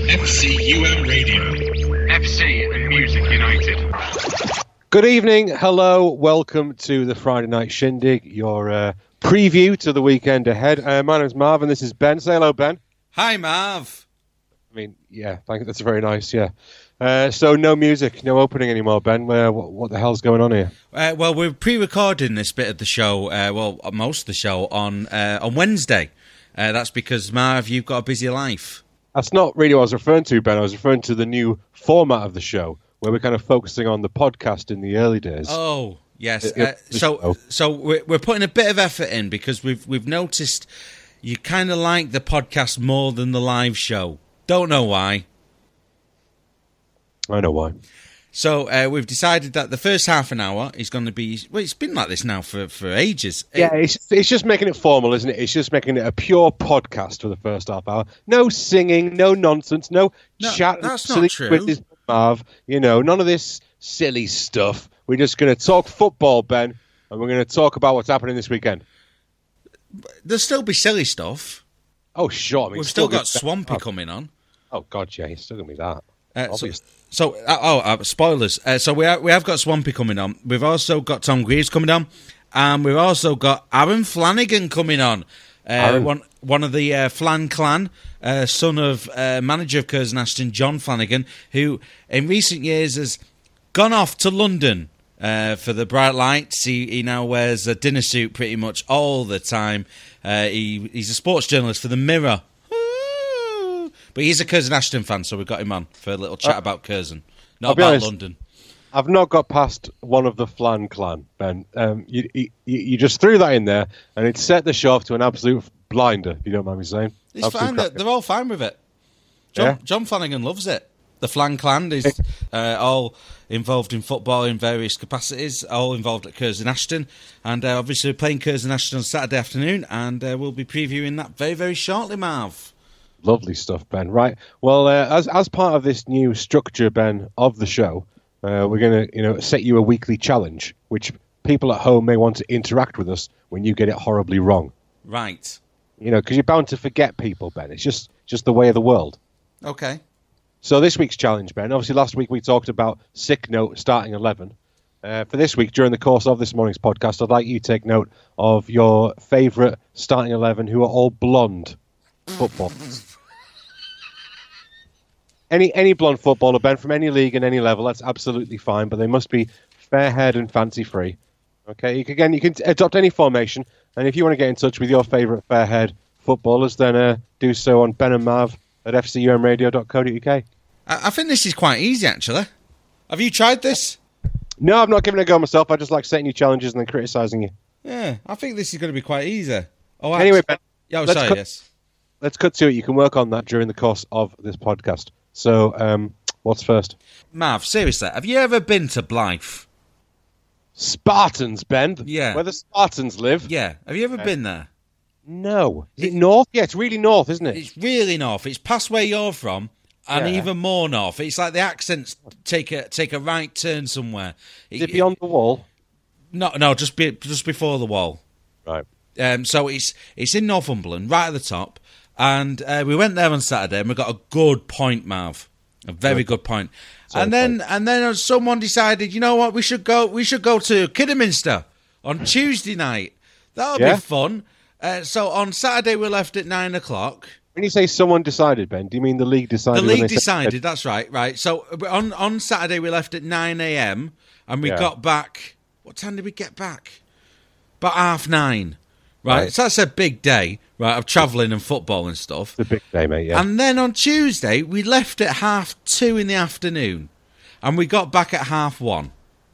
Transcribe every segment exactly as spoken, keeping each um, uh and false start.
F C U M Radio. F C and Music United. Good evening, hello, welcome to the Friday Night Shindig, your uh, preview to the weekend ahead. Uh, my name's Marv and this is Ben. Say hello, Ben. Hi, Marv. I mean, yeah, thank you. That's very nice, yeah. Uh, so no music, no opening anymore, Ben. Uh, what, what the hell's going on here? Uh, well, we're pre-recording this bit of the show, uh, well, most of the show, on uh, on Wednesday. Uh, that's because, Marv, you've got a busy life. That's not really what I was referring to, Ben. I was referring to the new format of the show, where we're kind of focusing on the podcast in the early days. Oh, yes. It, Uh, so so we're, we're putting a bit of effort in because we've we've noticed you kind of like the podcast more than the live show. Don't know why. I know why. So uh, we've decided that the first half an hour is going to be... Well, it's been like this now for, for ages. Yeah, it's, it's just making it formal, isn't it? It's just making it a pure podcast for the first half hour. No singing, no nonsense, no, No, chat. that's not true. With this Marv, you know, none of this silly stuff. We're just going to talk football, Ben, and we're going to talk about what's happening this weekend. There'll still be silly stuff. Oh, sure. I mean, We've still got gonna- Swampy oh, coming on. Oh, God, yeah, it's still going to be that. Uh, so, Obviously. so uh, oh, uh, spoilers. Uh, so we have, we have got Swampy coming on. We've also got Tom Greaves coming on, and we've also got Aaron Flanagan coming on. Uh, Aaron. one one of the uh, Flan clan, uh, son of uh, manager of Curzon Ashton, John Flanagan, who in recent years has gone off to London uh, for the bright lights. He, he now wears a dinner suit pretty much all the time. Uh, he he's a sports journalist for the Mirror. But he's a Curzon Ashton fan, so we got him on for a little chat Uh, about Curzon, I'll not be about honest. London. I've not got past one of the Flan clan, Ben. Um, you, you, you just threw that in there, and it set the show off to an absolute blinder, if you don't mind me saying. It's Absolute fine. They're, cracker. they're all fine with it. John, Yeah? John Flanagan loves it. The Flan clan is uh, all involved in football in various capacities, all involved at Curzon Ashton. And uh, obviously we're playing Curzon Ashton on Saturday afternoon, and uh, we'll be previewing that very, very shortly, Marv. Lovely stuff, Ben. Right. Well, uh, as as part of this new structure, Ben, of the show, uh, we're going to, you know, set you a weekly challenge, which people at home may want to interact with us when you get it horribly wrong. Right. You know, because you're bound to forget people, Ben. It's just just the way of the world. Okay. So this week's challenge, Ben. Obviously, last week we talked about sick note starting eleven. Uh, for this week, during the course of this morning's podcast, I'd like you to take note of your favourite starting eleven, who are all blonde footballers. Any any blonde footballer, Ben, from any league and any level, that's absolutely fine, but they must be fair-haired and fancy-free. Okay, you can, again, you can adopt any formation, and if you want to get in touch with your favourite fair-haired footballers, then uh, do so on Ben and Marv at f c u m radio dot co dot u k. I, I think this is quite easy, actually. Have you tried this? No, I've not given it a go myself. I just like setting you challenges and then criticising you. Yeah, I think this is going to be quite easy. Oh, Anyway, actually- Ben, Oh, let's sorry, cut- yes. let's cut to it. You can work on that during the course of this podcast. So, um, what's first? Marv, seriously, have you ever been to Blythe? Spartans, Ben. Yeah. Where the Spartans live. Yeah. Have you ever been there? No. Is it north? Yeah, it's really north, isn't it? It's really north. It's past where you're from, and Yeah. even more north. It's like the accents take a take a right turn somewhere. Is it beyond the wall? No, no, just be, just before the wall. Right. Um, so it's it's in Northumberland, right at the top. And uh, we went there on Saturday, and we got a good point, Marv, a very good point. Solid and then point. and then someone decided, you know what, we should go we should go to Kidderminster on Tuesday night. That'll Yeah? be fun. Uh, so on Saturday we left at nine o'clock. When you say someone decided, Ben, do you mean the league decided? The when league they said- decided, that's right, right. So on on Saturday we left at nine a.m. and we Yeah. got back. What time did we get back? About half nine, right? Right. So that's a big day, right, of travelling and football and stuff. It's a big day, mate, yeah. And then on Tuesday we left at half two in the afternoon, and we got back at half one.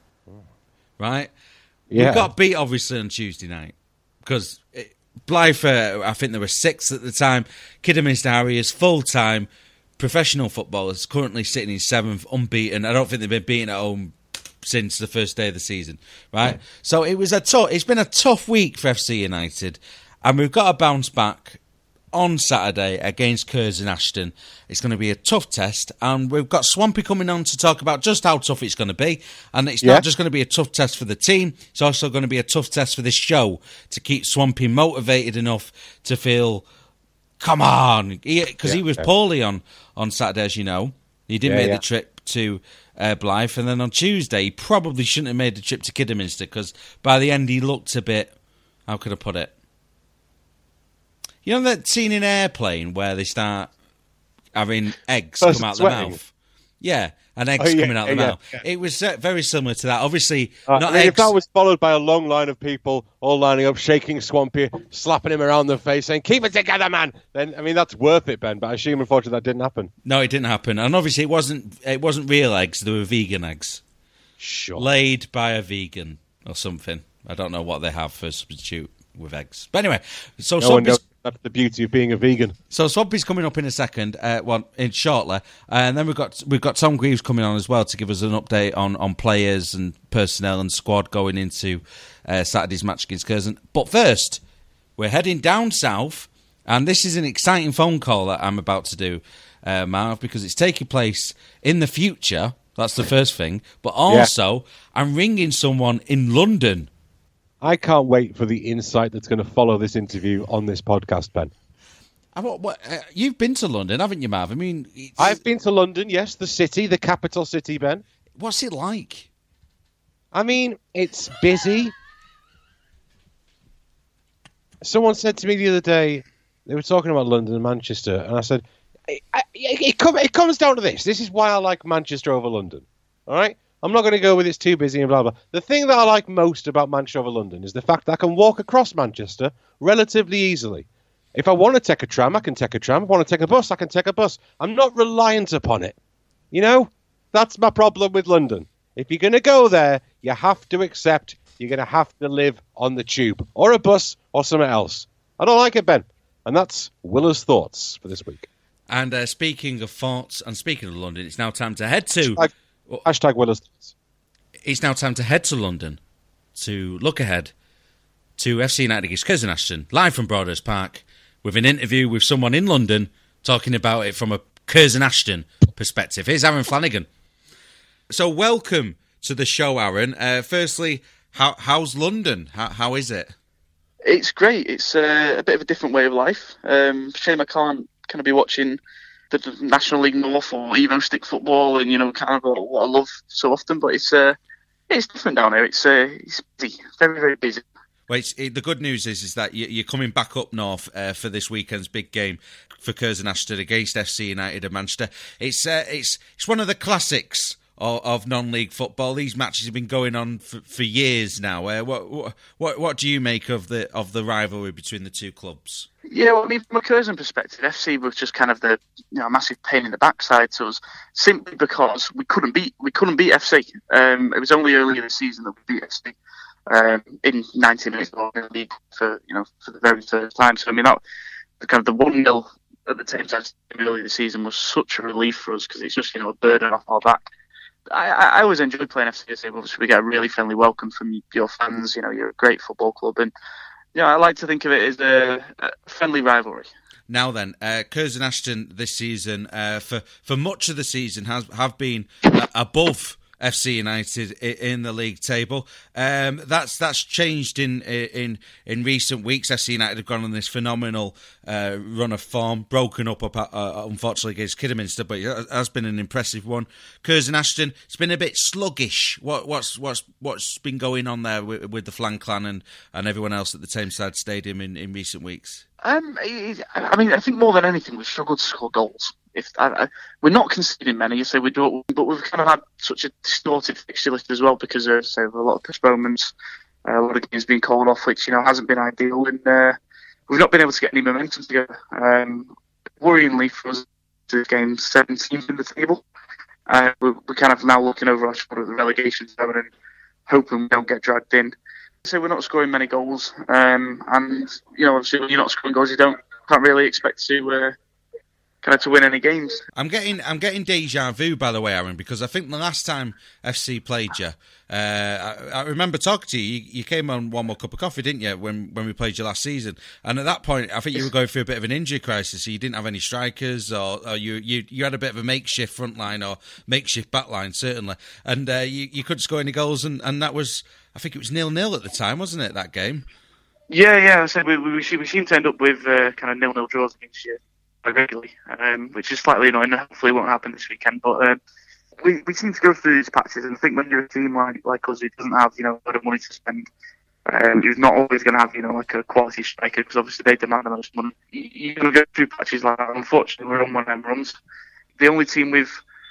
Right? Yeah. We got beat obviously on Tuesday night because it, Blythe, uh, I think there were six at the time. Kidderminster Harriers, full time professional footballers, currently sitting in seventh, unbeaten. I don't think they've been beaten at home since the first day of the season, right? Yeah. So it was a tough. It's been a tough week for F C United, and we've got to bounce back on Saturday against Curzon Ashton. It's going to be a tough test, and we've got Swampy coming on to talk about just how tough it's going to be. And it's Yeah. not just going to be a tough test for the team, it's also going to be a tough test for this show to keep Swampy motivated enough to feel come on, because he, 'cause Yeah, he was yeah. poorly on, on Saturday, as you know. He didn't Yeah, make yeah. the trip to uh, Blythe, and then on Tuesday, he probably shouldn't have made the trip to Kidderminster, because by the end he looked a bit, how could I put it? You know that scene in Airplane where they start having eggs First come out sweating. the mouth? Yeah, and eggs Oh, yeah, coming out the yeah, mouth. yeah. It was uh, very similar to that. Obviously, Uh, not I mean, eggs. if that was followed by a long line of people all lining up, shaking Swampy, slapping him around the face, saying, keep it together, man, then, I mean, that's worth it, Ben. But I assume, unfortunately, that didn't happen. No, it didn't happen. And obviously, it wasn't it wasn't real eggs. They were vegan eggs. Sure. Laid by a vegan or something. I don't know what they have for substitute with eggs. But anyway, so No one Swampy's, knows that's the beauty of being a vegan. so Swampy's coming up in a second, uh, well, in shortly, and then we've got we've got Tom Greaves coming on as well to give us an update on, on players and personnel and squad going into uh, Saturday's match against Curzon. But first, we're heading down south, and this is an exciting phone call that I'm about to do, uh, Marv, because it's taking place in the future. That's the first thing. But also, I'm ringing someone in London. I can't wait for the insight that's going to follow this interview on this podcast, Ben. I, what, what, uh, you've been to London, haven't you, Marv? I mean, it's- I've been to London, yes, the city, the capital city, Ben. what's it like? I mean, it's busy. Someone said to me the other day, they were talking about London and Manchester, and I said, it, I- it, it, com- it comes down to this. This is why I like Manchester over London. All right? I'm not going to go with it's too busy and blah, blah. The thing that I like most about Manchester over London is the fact that I can walk across Manchester relatively easily. If I want to take a tram, I can take a tram. If I want to take a bus, I can take a bus. I'm not reliant upon it. You know? That's my problem with London. If you're going to go there, you have to accept you're going to have to live on the tube or a bus or something else. I don't like it, Ben. And that's Willa's thoughts for this week. And uh, speaking of thoughts, and speaking of London, it's now time to head to... Hashtag, hashtag Willa's thoughts. It's now time to head to London to look ahead to F C United against Curzon Ashton, live from Broadhurst Park, with an interview with someone in London talking about it from a Curzon Ashton perspective. Here's Aaron Flanagan. So welcome to the show, Aaron. Uh, firstly, how, how's London? How, how is it? It's great. It's uh, a bit of a different way of life. Um, shame I can't kind of be watching the National League North or Evo stick football and, you know, kind of what I love so often. But it's uh, it's different down here. It's uh, it's busy, very very busy. Well, it's, it, the good news is is that you, you're coming back up north uh, for this weekend's big game for Curzon Ashton against F C United of Manchester. It's uh, it's it's one of the classics of, of non-league football. These matches have been going on for, for years now. Uh, what what what do you make of the of the rivalry between the two clubs? Yeah, well, I mean, from a Curzon perspective, F C was just kind of the you know massive pain in the backside to us, simply because we couldn't beat we couldn't beat F C. Um, it was only earlier this season that we beat F C um, in ninety minutes of the league for you know for the very first time. So I mean that the kind of the one nil at the Thames Edge earlier this season was such a relief for us because it's just you know a burden off our back. I, I always enjoy playing F C. Obviously, we get a really friendly welcome from your fans. You know, you're a great football club, and you know, I like to think of it as a, a friendly rivalry. Now then, uh, Curzon Ashton this season, uh, for for much of the season, has have been uh, above F C United in the league table. Um, that's that's changed in in in recent weeks. F C United have gone on this phenomenal uh, run of form, broken up, up uh, unfortunately against Kidderminster, but it has been an impressive one. Curzon Ashton, it's been a bit sluggish. What what's what's what's been going on there with, with the Flan Clan and, and everyone else at the Tameside Stadium in, in recent weeks? Um, I mean, I think more than anything, we've struggled to score goals. If I, I, we're not conceding many, you say we do, but we've kind of had such a distorted fixture list as well because there's so a lot of postponements, uh, a lot of games being called off, which you know hasn't been ideal, and uh, we've not been able to get any momentum together. Um, worryingly for us, this game seventeenth in the table. Uh, we're, we're kind of now looking over our shoulder at the relegation zone and hoping we don't get dragged in. So we're not scoring many goals, um, and you know, obviously when you're not scoring goals, you don't can't really expect to uh, kind of to win any games. I'm getting I'm getting deja vu, by the way, Aaron, because I think the last time F C played you, uh, I, I remember talking to you, you. You came on One More Cup of Coffee, didn't you, when when we played you last season? And at that point, I think you were going through a bit of an injury crisis. So you didn't have any strikers, or, or you, you you had a bit of a makeshift front line or makeshift back line, certainly. And uh, you, you couldn't score any goals, and, and that was, I think it was nil-nil at the time, wasn't it, that game? Yeah, yeah. I said we we, we seem to end up with uh, kind of nil-nil draws against you regularly, um, which is slightly annoying. Hopefully, it won't happen this weekend. But uh, we we seem to go through these patches, and I think when you're a team like like us who doesn't have you know a lot of money to spend, um, you're not always going to have you know like a quality striker because obviously they demand the most money. You, you're going to go through patches like that. Unfortunately, we're on one of them runs. The only team we've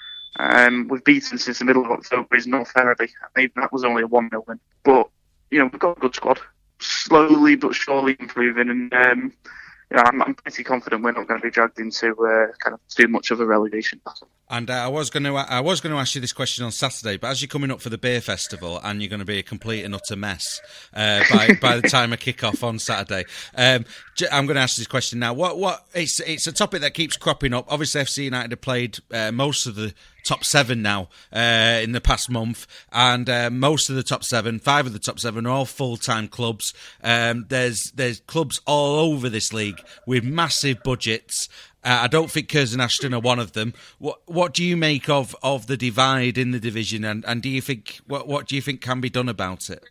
um, we've beaten since the middle of October is North Ferriby. I mean, that was only a one nil win, but you know we've got a good squad. Slowly but surely improving, and um, you know, I'm, I'm pretty confident we're not going to be dragged into uh, kind of too much of a relegation battle. And uh, I was going to I was going to ask you this question on Saturday, but as you're coming up for the beer festival and you're going to be a complete and utter mess uh, by by the time I kick off on Saturday, um, I'm going to ask this question now. What what it's it's a topic that keeps cropping up. Obviously, F C United have played uh, most of the top seven now uh, in the past month, and uh, most of the top seven, five of the top seven, are all full-time clubs. Um, there's there's clubs all over this league with massive budgets. Uh, I don't think Curzon Ashton are one of them. What what do you make of, of the divide in the division, and, and do you think what what do you think can be done about it?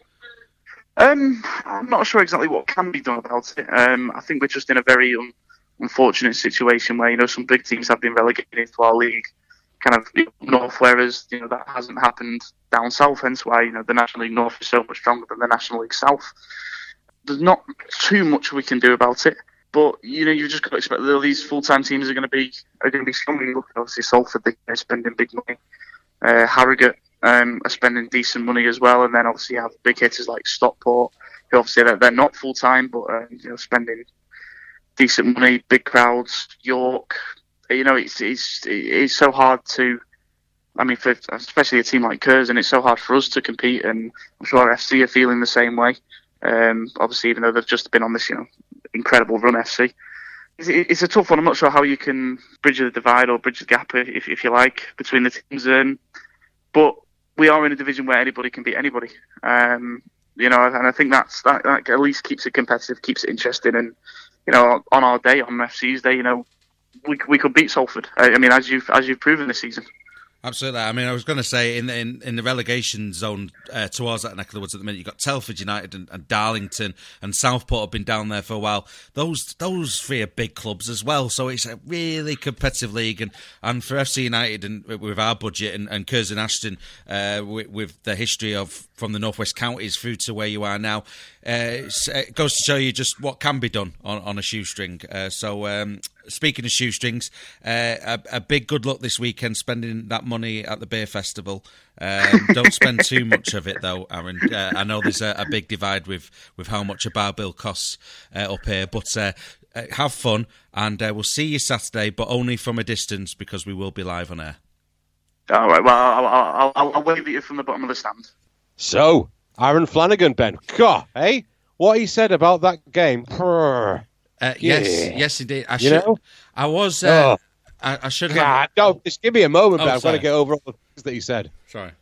Um, I'm not sure exactly what can be done about it. Um, I think we're just in a very un- unfortunate situation where you know some big teams have been relegated into our league, kind of you know, north, whereas you know that hasn't happened down south. Hence why you know the National League North is so much stronger than the National League South. There's not too much we can do about it. But you know, you just got to expect that these full-time teams are going to be are going to be strong. You look at obviously Salford, they're spending big money. Uh, Harrogate um, are spending decent money as well, and then obviously you have big hitters like Stockport, who obviously they're, they're not full-time, but uh, you know, spending decent money, big crowds. York, you know, it's it's it's so hard to. I mean, for especially a team like Curzon, it's so hard for us to compete, and I'm sure F C are feeling the same way. Um, obviously, even though they've just been on this, you know, incredible run, F C. It's, it's a tough one. I'm not sure how you can bridge the divide or bridge the gap, if, if you like, between the teams. Um, but we are in a division where anybody can beat anybody. Um, you know, and I think that's that, that at least keeps it competitive, keeps it interesting. And you know, on our day, on F C's day, you know, we we could beat Salford. I, I mean, as you've as you've proven this season. Absolutely. I mean, I was going to say in the, in, in the relegation zone uh, towards that neck of the woods at the minute, you've got Telford United and, and Darlington and Southport have been down there for a while. Those those three are big clubs as well, so it's a really competitive league. And, and for F C United and with our budget and, and Curzon Ashton uh, with, with the history of from the Northwest Counties through to where you are now, uh, it goes to show you just what can be done on, on a shoestring. Uh, so. Um, Speaking of shoestrings, uh, a, a big good luck this weekend spending that money at the beer festival. Um, don't spend too much of it, though, Aaron. Uh, I know there's a, a big divide with, with how much a bar bill costs uh, up here, but uh, uh, have fun, and uh, we'll see you Saturday, but only from a distance because we will be live on air. All right, well, I'll, I'll, I'll, I'll wave at you from the bottom of the stand. So, Aaron Flanagan, Ben. God, hey? What he said about that game. Prrr. Uh, yes, yeah. yes, indeed. I you should. know? I was. Uh, oh. I, I should have. God, no, just give me a moment, oh, Ben. I've sorry. got to get over all the things that he said. Sorry.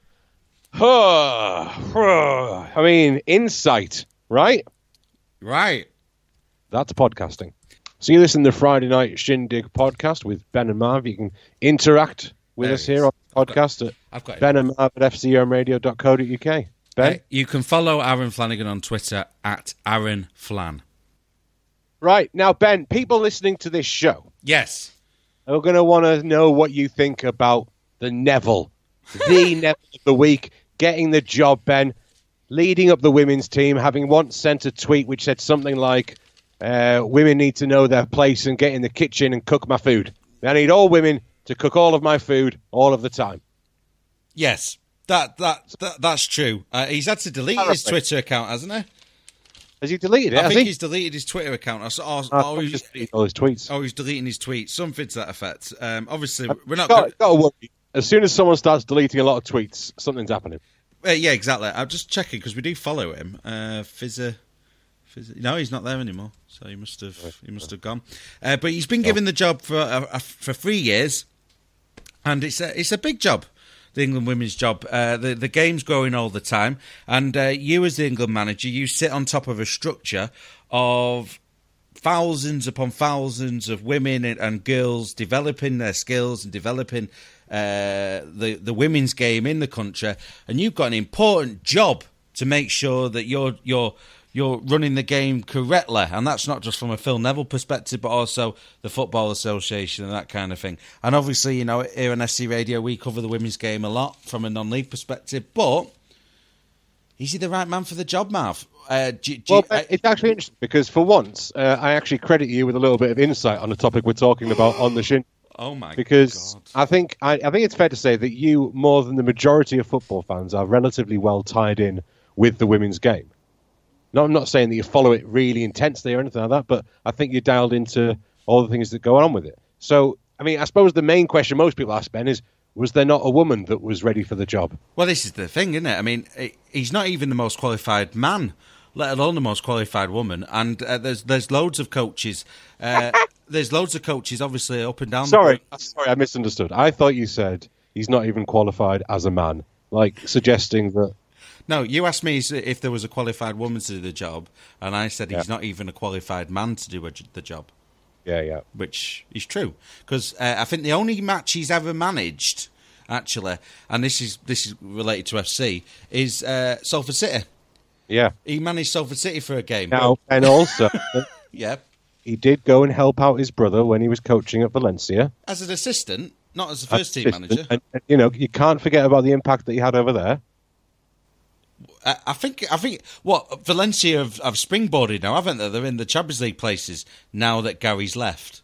I mean, insight, right? Right. That's podcasting. So you listen to the Friday Night Shindig podcast with Ben and Marv. You can interact with there us here on the podcast got, at got Ben and Marv at f c o m radio dot co dot u k. Ben? Uh, you can follow Aaron Flanagan on Twitter at Aaron Flan. Right. Now, Ben, people listening to this show Yes. are going to want to know what you think about the Neville. The Neville of the week, getting the job, Ben, leading up the women's team, having once sent a tweet which said something like, uh, women need to know their place and get in the kitchen and cook my food. I need all women to cook all of my food all of the time. Yes, that that, that that's true. Uh, he's had to delete his Twitter account, hasn't he? Has he deleted it? I has think he? he's deleted his Twitter account. Or, or, Oh, or he's he's, just deleted all his tweets. oh, he's deleting his tweets. Something to that effect. Um, obviously, we're not. Got, Gonna, got to worry. As soon as someone starts deleting a lot of tweets, something's happening. uh, yeah, exactly. I'm just checking because we do follow him. Uh, Fizzer, Fizzer. No, he's not there anymore. So he must have. He must have gone. Uh, but he's been given the job for uh, uh, for three years, and it's a it's a big job. The England women's job. Uh, the the game's growing all the time, and uh, you as the England manager, you sit on top of a structure of thousands upon thousands of women and, and girls developing their skills and developing uh, the the women's game in the country, and you've got an important job to make sure that you're you're you're running the game correctly, and that's not just from a Phil Neville perspective, but also the Football Association and that kind of thing. And obviously, you know, here on S C Radio, we cover the women's game a lot from a non-league perspective, but is he the right man for the job, Marv? Uh, do, do well, you, uh, it's actually interesting because for once, uh, I actually credit you with a little bit of insight on the topic we're talking about on the Shin. Oh my because God. I think I, I think it's fair to say that you, more than the majority of football fans, are relatively well tied in with the women's game. No, I'm not saying that you follow it really intensely or anything like that, but I think you're dialed into all the things that go on with it. So, I mean, I suppose the main question most people ask, Ben, is, was there not a woman that was ready for the job? Well, this is the thing, isn't it? I mean, he's not even the most qualified man, let alone the most qualified woman. And uh, there's there's loads of coaches. Uh, there's loads of coaches, obviously, up and down. Sorry, the sorry, I misunderstood. I thought you said he's not even qualified as a man, like suggesting that. No, you asked me if there was a qualified woman to do the job, and I said he's yeah. not even a qualified man to do a, the job. Yeah, yeah. Which is true, because uh, I think the only match he's ever managed, actually, and this is this is related to F C, is uh, Salford City. Yeah. He managed Salford City for a game. Now, and also, yeah, he did go and help out his brother when he was coaching at Valencia. As an assistant, not as a first team assistant, manager. And, and, you know, you can't forget about the impact that he had over there. I think, I think, what, Valencia have, have springboarded now, haven't they? They're in the Champions League places now that Gary's left.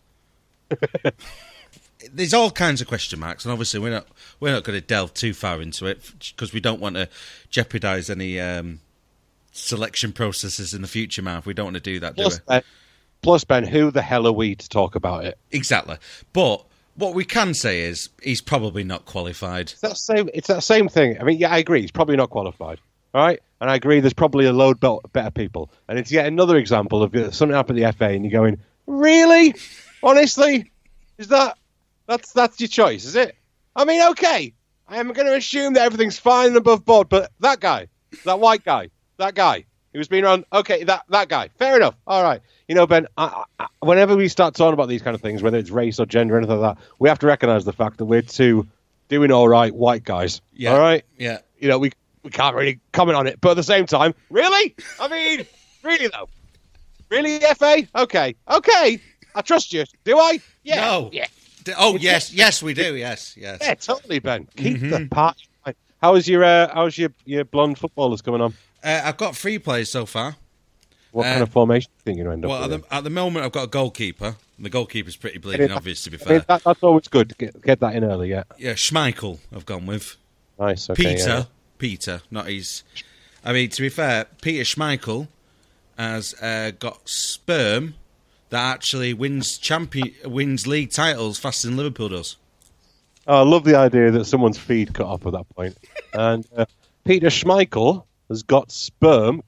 There's all kinds of question marks, and obviously we're not we're not going to delve too far into it because we don't want to jeopardise any um, selection processes in the future, Marv. We don't want to do that, plus, do we? Ben, plus, Ben, who the hell are we to talk about it? Exactly. But what we can say is he's probably not qualified. It's that same, it's that same thing. I mean, yeah, I agree. He's probably not qualified. All right? And I agree there's probably a load better people. And it's yet another example of something happened at the F A and you're going, really? Honestly? Is that... That's that's your choice, is it? I mean, okay, I am going to assume that everything's fine and above board, but that guy, that white guy, that guy who's been around, okay, that, that guy, fair enough, all right. You know, Ben, I, I, whenever we start talking about these kind of things, whether it's race or gender or anything like that, we have to recognise the fact that we're two doing all right white guys, yeah, all right? Yeah. You know, we, we can't really comment on it, but at the same time, really? I mean, really, though? Really, F A? Okay, okay, I trust you. Do I? Yeah. No. Yeah. Oh yes, yes we do. Yes, yes. Yeah, totally, Ben. Keep Mm-hmm. the party. How's your uh, how's your, your blonde footballers coming on? Uh, I've got three players so far. What uh, kind of formation do you think you're going to end well, up at with? the, at the moment, I've got a goalkeeper. The goalkeeper's pretty bleeding obvious, to be I fair. mean, that, that's always good to get, get that in early. Yeah. Yeah, Schmeichel. I've gone with Nice. Okay, Peter. yeah. Peter, not his. I mean, to be fair, Peter Schmeichel has uh, got sperm that actually wins champion wins league titles faster than Liverpool does. Oh, I love the idea that someone's feed cut off at that point. And uh, Peter Schmeichel has got sperm.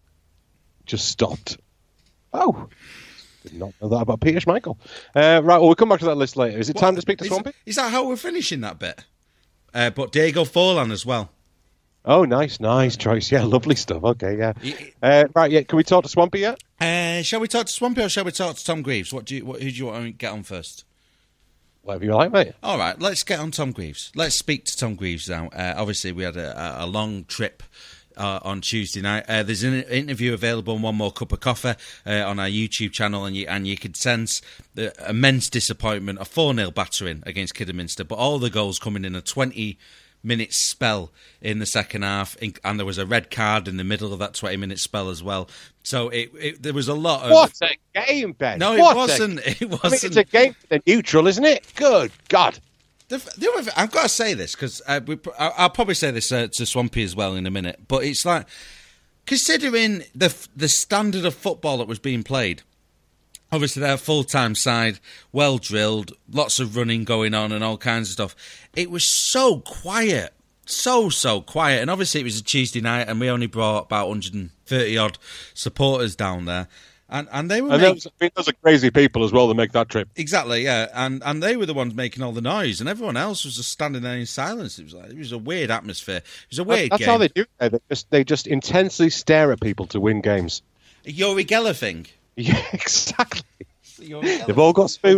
Just stopped. Oh, did not know that about Peter Schmeichel. Uh, right, well, we'll come back to that list later. Is it time to speak to is, Swampy? Is that how we're finishing that bit? Uh, but Diego Forlan as well. Oh, nice, nice choice. Yeah, lovely stuff. Okay, yeah. Uh, right, yeah. Can we talk to Swampy yet? Uh, shall we talk to Swampy or shall we talk to Tom Greaves? What do you? What, who do you want to get on first? Whatever you like, mate. All right, let's get on Tom Greaves. Let's speak to Tom Greaves now. Uh, obviously, we had a, a long trip uh, on Tuesday night. Uh, there's an interview available on One More Cup of Coffee uh, on our YouTube channel, and you and you could sense the immense disappointment, a four nil battering against Kidderminster, but all the goals coming in a twenty minute spell in the second half, and there was a red card in the middle of that twenty minute spell as well. So it, it there was a lot of... What a game, Ben! No, it what wasn't. A... It wasn't. I mean, it's a game for the neutral, isn't it? Good God! The, the other, I've got to say this because uh, I'll probably say this uh, to Swampy as well in a minute. But it's like, considering the the standard of football that was being played. Obviously, they're a full-time side, well-drilled, lots of running going on and all kinds of stuff. It was so quiet, so, so quiet. And obviously, it was a Tuesday night, and we only brought about one hundred thirty-odd supporters down there. And and they were... And make- those, I mean, those are crazy people as well that make that trip. Exactly, yeah. And and they were the ones making all the noise, and everyone else was just standing there in silence. It was like, it was a weird atmosphere. It was a weird That's game. how they do it. They just, they just intensely stare at people to win games. Yuri Geller thing. Yeah, exactly. Yuri Geller. They've all got spoons.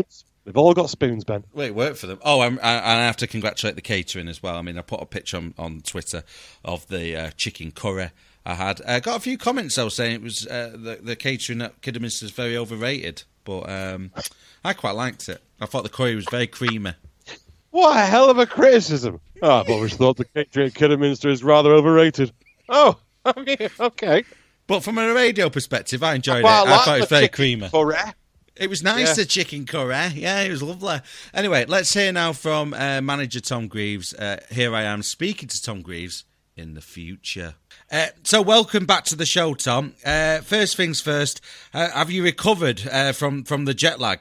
They've all got spoons, Ben. Well, it worked for them. Oh, I'm, I, I have to congratulate the catering as well. I mean, I put a picture on, on Twitter of the uh, chicken curry I had. I uh, got a few comments, though, saying it was uh, the, the catering at Kidderminster is very overrated. But um, I quite liked it. I thought the curry was very creamy. What a hell of a criticism. Oh, I've always thought the catering at Kidderminster is rather overrated. Oh, okay. But from a radio perspective, I enjoyed well, it. I, like I thought it was very creamy. Curry. It was nice, Yeah. the chicken curry. Yeah, it was lovely. Anyway, let's hear now from uh, manager Tom Greaves. Uh, here I am speaking to Tom Greaves in the future. Uh, so welcome back to the show, Tom. Uh, first things first, uh, have you recovered uh, from, from the jet lag?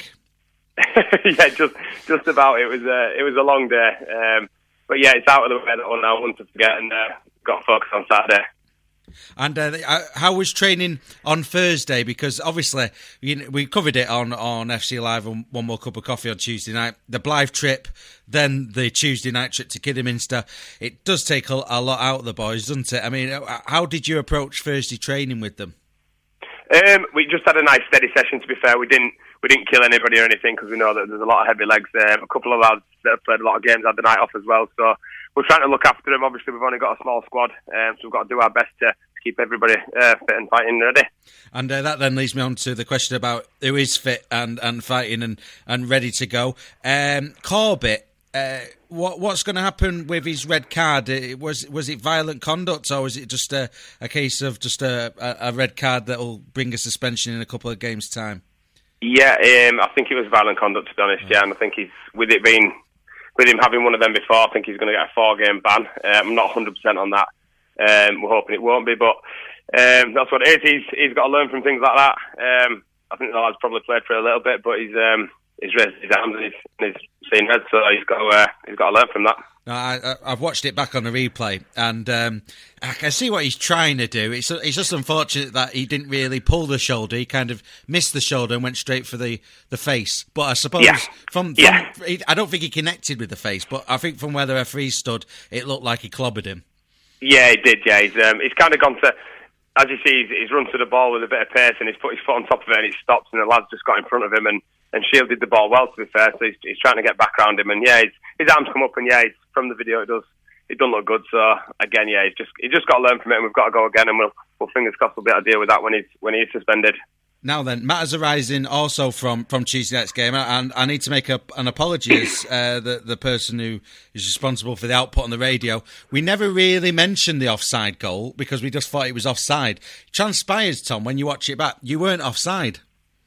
yeah, just just about. It was a, it was a long day. Um, but yeah, it's out of the way that one now, one to forget, and uh, got focused on Saturday. And uh, how was training on Thursday? Because obviously you know, we covered it on, on F C Live and One More Cup of Coffee on Tuesday night. The Blythe trip, then the Tuesday night trip to Kidderminster. It does take a, a lot out of the boys, doesn't it? I mean, how did you approach Thursday training with them? Um, we just had a nice steady session. To be fair, we didn't we didn't kill anybody or anything because we know that there's a lot of heavy legs. Um, a couple of lads that have played a lot of games had the night off as well. So we're trying to look after them. Obviously, we've only got a small squad, um, so we've got to do our best to keep everybody uh, fit and fighting ready. And uh, that then leads me on to the question about who is fit and, and fighting and, and ready to go. Um, Corbett, uh, what what's going to happen with his red card? It, was was it violent conduct, or was it just a, a case of just a, a, a red card that will bring a suspension in a couple of games' time? Yeah, um, I think it was violent conduct, to be honest. Yeah, and I think he's with it being with him having one of them before. I think he's going to get a four-game ban. Uh, I'm not one hundred percent on that. Um, we're hoping it won't be, but um, that's what it is. He's he's got to learn from things like that. Um, I think the lad's probably played for a little bit, but he's um, he's raised his arms and he's, and he's seen red, so he's got to uh, he's got to learn from that. No, I, I've watched it back on the replay, and um, I can see what he's trying to do. It's it's just unfortunate that he didn't really pull the shoulder. He kind of missed the shoulder and went straight for the, the face. But I suppose yeah. from, from yeah. he, I don't think he connected with the face, but I think from where the referee stood, it looked like he clobbered him. Yeah, he did. Yeah, he's um, he's kind of gone to, as you see, he's, he's run to the ball with a bit of pace and he's put his foot on top of it and he stops and the lad's just got in front of him and, and shielded the ball well. To be fair, so he's, he's trying to get back around him and yeah, his, his arms come up and yeah, it's, from the video it does it doesn't look good. So again, yeah, he's just he's just got to learn from it and we've got to go again and we'll, we'll fingers crossed we'll be able to deal with that when he's when he's suspended. Now then, matters arising also from, from Tuesday night's game, and I need to make a, an apology as uh, the, the person who is responsible for the output on the radio. We never really mentioned the offside goal because we just thought it was offside. It transpires, Tom, when you watch it back, you weren't offside.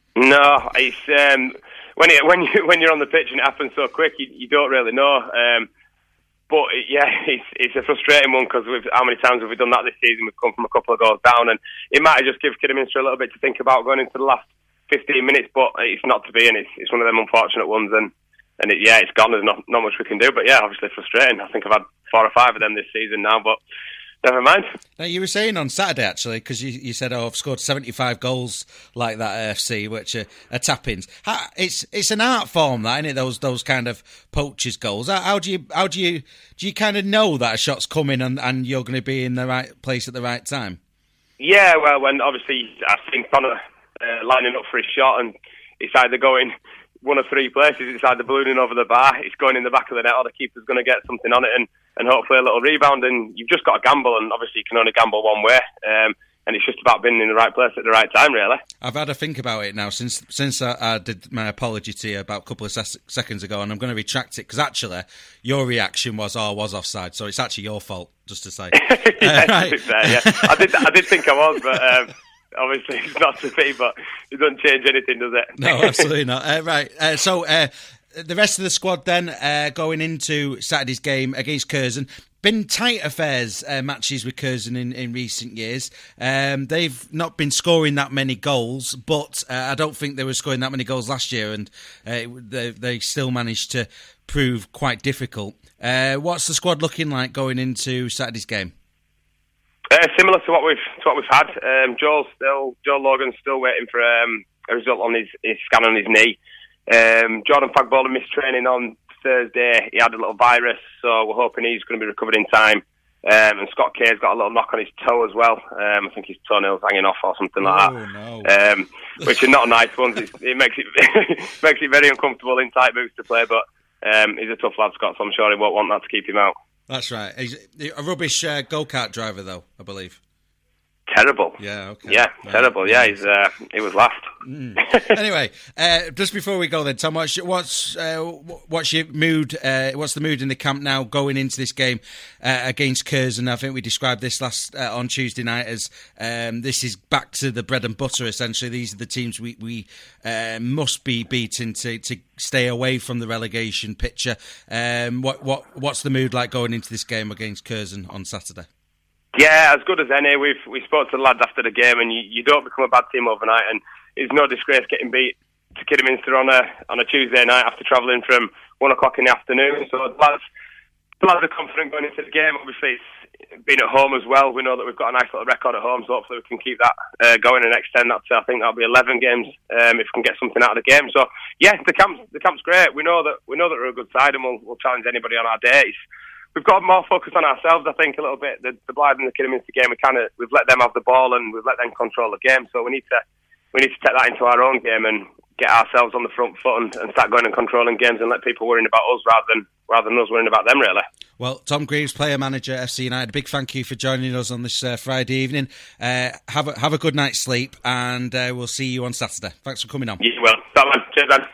No, it's um, when it, when you when you're on the pitch and it happens so quick, you, you don't really know. Um, But yeah, it's it's a frustrating one because how many times have we done that this season? We've come from a couple of goals down, and it might just give Kidderminster a little bit to think about going into the last fifteen minutes. But it's not to be, and it's it's one of them unfortunate ones. And and it, yeah, it's gone. There's not not much we can do. But yeah, obviously frustrating. I think I've had four or five of them this season now, but never mind. Now, you were saying on Saturday, actually, because you, you said, oh, I've scored seventy-five goals like that at F C, which are, are tap-ins. How, it's it's an art form, that, isn't it? Those those kind of poachers goals. How, how do you how do you do you kind of know that a shot's coming and, and you're going to be in the right place at the right time? Yeah, well, when obviously I've seen Connor uh, lining up for his shot, and it's either going one of three places. It's either ballooning over the bar, it's going in the back of the net, or the keeper's going to get something on it and, and hopefully a little rebound. And you've just got to gamble, and obviously you can only gamble one way. Um, and it's just about being in the right place at the right time, really. I've had to think about it now since since I, I did my apology to you about a couple of ses- seconds ago, and I'm going to retract it because actually your reaction was, "Oh, I was offside," so it's actually your fault, just to say. yeah, uh, right. fair, yeah. I did, I did think I was, but um, obviously it's not to be. But it doesn't change anything, does it? No, absolutely not. Uh, right, uh, so. Uh, The rest of the squad then uh, going into Saturday's game against Curzon. Been tight affairs, uh, matches with Curzon in, in recent years. Um, they've not been scoring that many goals, but uh, I don't think they were scoring that many goals last year, and uh, they, they still managed to prove quite difficult. Uh, what's the squad looking like going into Saturday's game? Uh, similar to what we've to what we've had. Um, Joel's still Joel Logan's still waiting for um, a result on his, his scan on his knee. Um, Jordan Fagbola missed training on Thursday. He had a little virus, so we're hoping he's going to be recovered in time Um, and Scott Kay's got a little knock on his toe as well. Um, I think his toenail's hanging off or something like oh, that. No. Um, which are not nice ones. It's, it makes it makes it very uncomfortable in tight boots to play. But um, he's a tough lad, Scott, so I'm sure he won't want that to keep him out. That's right. He's a rubbish uh, go-kart driver, though, I believe. Terrible. Yeah, okay. Yeah, Right. terrible. Yeah, he's uh, he was last. Mm. Anyway, uh, just before we go then, Tom, what's your, what's, uh, what's your mood, uh, what's the mood in the camp now going into this game uh, against Curzon? I think we described this last uh, on Tuesday night as um, this is back to the bread and butter, essentially. These are the teams we, we uh, must be beating to, to stay away from the relegation picture. Um, what, what What's the mood like going into this game against Curzon on Saturday? Yeah, as good as any. We've we spoke to the lads after the game, and you, you don't become a bad team overnight. And it's no disgrace getting beat to Kidderminster on a on a Tuesday night after travelling from one o'clock in the afternoon. So the lads, the lads are confident going into the game. Obviously, it's been at home as well. We know that we've got a nice little record at home, so hopefully we can keep that uh, going and extend that to, I think that'll be eleven games um, if we can get something out of the game. So yeah, the camp's the camp's great. We know that we know that we're a good side, and we'll we'll challenge anybody on our day. It's, We've got more focus on ourselves, I think, a little bit. The, the Blythe and the Kidderminster game, we kind of we've let them have the ball and we've let them control the game. So we need to we need to take that into our own game and get ourselves on the front foot and, and start going and controlling games and let people worrying about us rather than rather than us worrying about them, really. Well, Tom Greaves, player manager, F C United. A big thank you for joining us on this uh, Friday evening. Uh, have a have a good night's sleep, and uh, we'll see you on Saturday. Thanks for coming on. Yeah, well, that man. Cheers, man.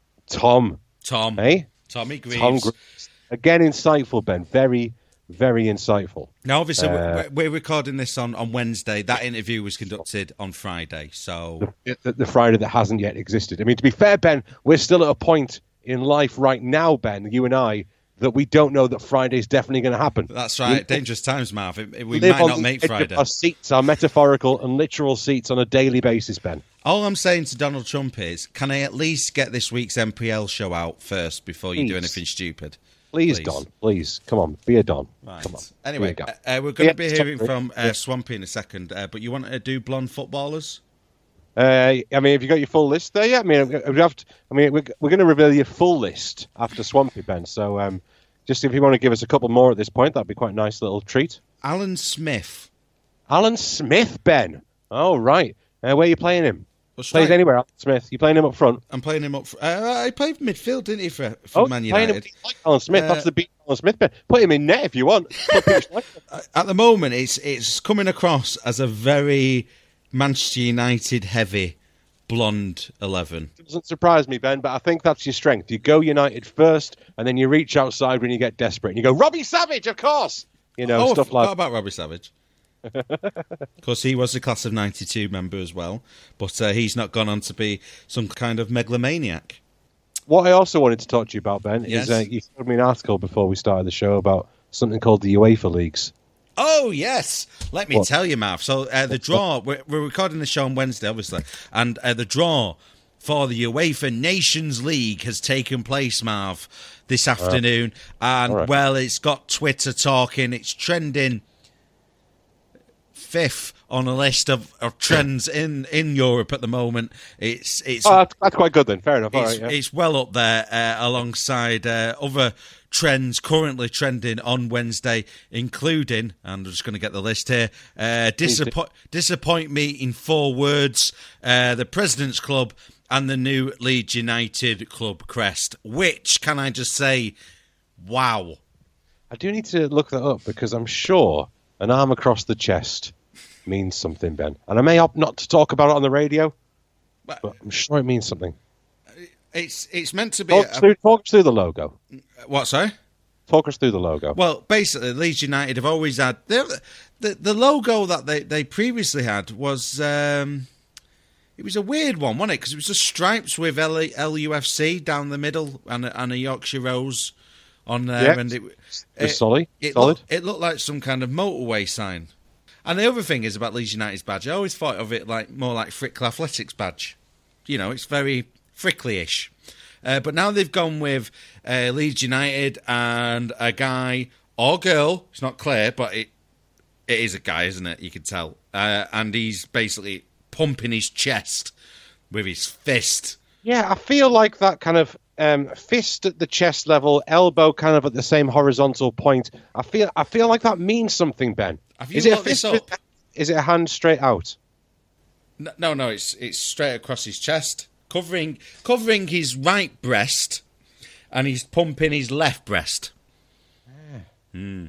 Tom. Tom. Hey? Tommy Greaves. Tom Greaves. Again, insightful, Ben. Very, very insightful. Now, obviously, Uh, we're, we're recording this on, on Wednesday. That interview was conducted on Friday, so... The, the, the Friday that hasn't yet existed. I mean, to be fair, Ben, we're still at a point in life right now, Ben, you and I, that we don't know that Friday's definitely going to happen. That's right. We, Dangerous times, Marv. It, it, we live might on not the make edge Friday. of our seats, our metaphorical and literal seats on a daily basis, Ben. All I'm saying to Donald Trump is, can I at least get this week's M P L show out first before you Please. do anything stupid? Please, Please. Don. Please. Come on. Be a Don. Right. Come on. Anyway, Be a uh, guy. uh, we're going to Yeah, be hearing sorry. from uh, Yeah. Swampy in a second, uh, but you want to do blonde footballers? Uh, I mean, have you got your full list there? Yeah. I mean, we have to, I mean, we're, we're going to reveal your full list after Swampy, Ben. So, um, just if you want to give us a couple more at this point, that'd be quite a nice little treat. Alan Smith. Alan Smith, Ben. Oh, right. Uh, where are you playing him? Well, Plays strike- anywhere, Alan Smith. You playing him up front? I'm playing him up. For, uh, he played midfield, didn't he, for, for Oh, Man playing him United? like Alan Smith. Uh, That's the beat Alan Smith, Ben. Put him in net if you want. Put Peter Schmeichel. At the moment, it's it's coming across as a very Manchester United heavy blonde eleven. Doesn't surprise me, Ben, but I think that's your strength. You go United first, and then you reach outside when you get desperate. And you go, Robbie Savage, of course! You know, oh, stuff I like forgot about Robbie Savage. Of course, he was a class of ninety-two member as well, but uh, he's not gone on to be some kind of megalomaniac. What I also wanted to talk to you about, Ben, Yes. is uh, you showed me an article before we started the show about something called the UEFA Leagues. Oh, yes. Let me What? tell you, Marv. So uh, the draw, we're, we're recording the show on Wednesday, obviously, and uh, the draw for the UEFA Nations League has taken place, Marv, this afternoon. And, All right. well, it's got Twitter talking. It's trending fifth on a list of, of trends in, in Europe at the moment. It's it's Oh, that's, that's quite good then. Fair enough. All it's, right, yeah. it's well up there uh, alongside uh, other trends currently trending on Wednesday, including, and I'm just going to get the list here, uh, disappoint, disappoint me in four words, uh, the President's Club and the new Leeds United club crest, which, can I just say, wow. I do need to look that up because I'm sure an arm across the chest means something, Ben. And I may opt not to talk about it on the radio, But- but I'm sure it means something. It's it's meant to be... Talk a- us through, talk us through the logo. what, sorry? Talk us through the logo. Well, basically, Leeds United have always had the the, the logo that they, they previously had was um, it was a weird one, wasn't it? Because it was just stripes with L- L U F C down the middle and a, and a Yorkshire Rose on there, Yeah, and it it's solid. It solid. looked, it looked like some kind of motorway sign. And the other thing is about Leeds United's badge. I always thought of it like more like Frickle Athletics badge. You know, it's very Frickley-ish. Uh, but now they've gone with uh, Leeds United and a guy or girl. It's not clear, but it it is a guy, isn't it? You can tell. Uh, and he's basically pumping his chest with his fist. Yeah, I feel like that kind of um, fist at the chest level, elbow kind of at the same horizontal point. I feel I feel like that means something, Ben. Have you Is it a looked this fist? up? With, is it a hand straight out? No, no, no, it's it's straight across his chest, covering covering his right breast, and he's pumping his left breast. Mm.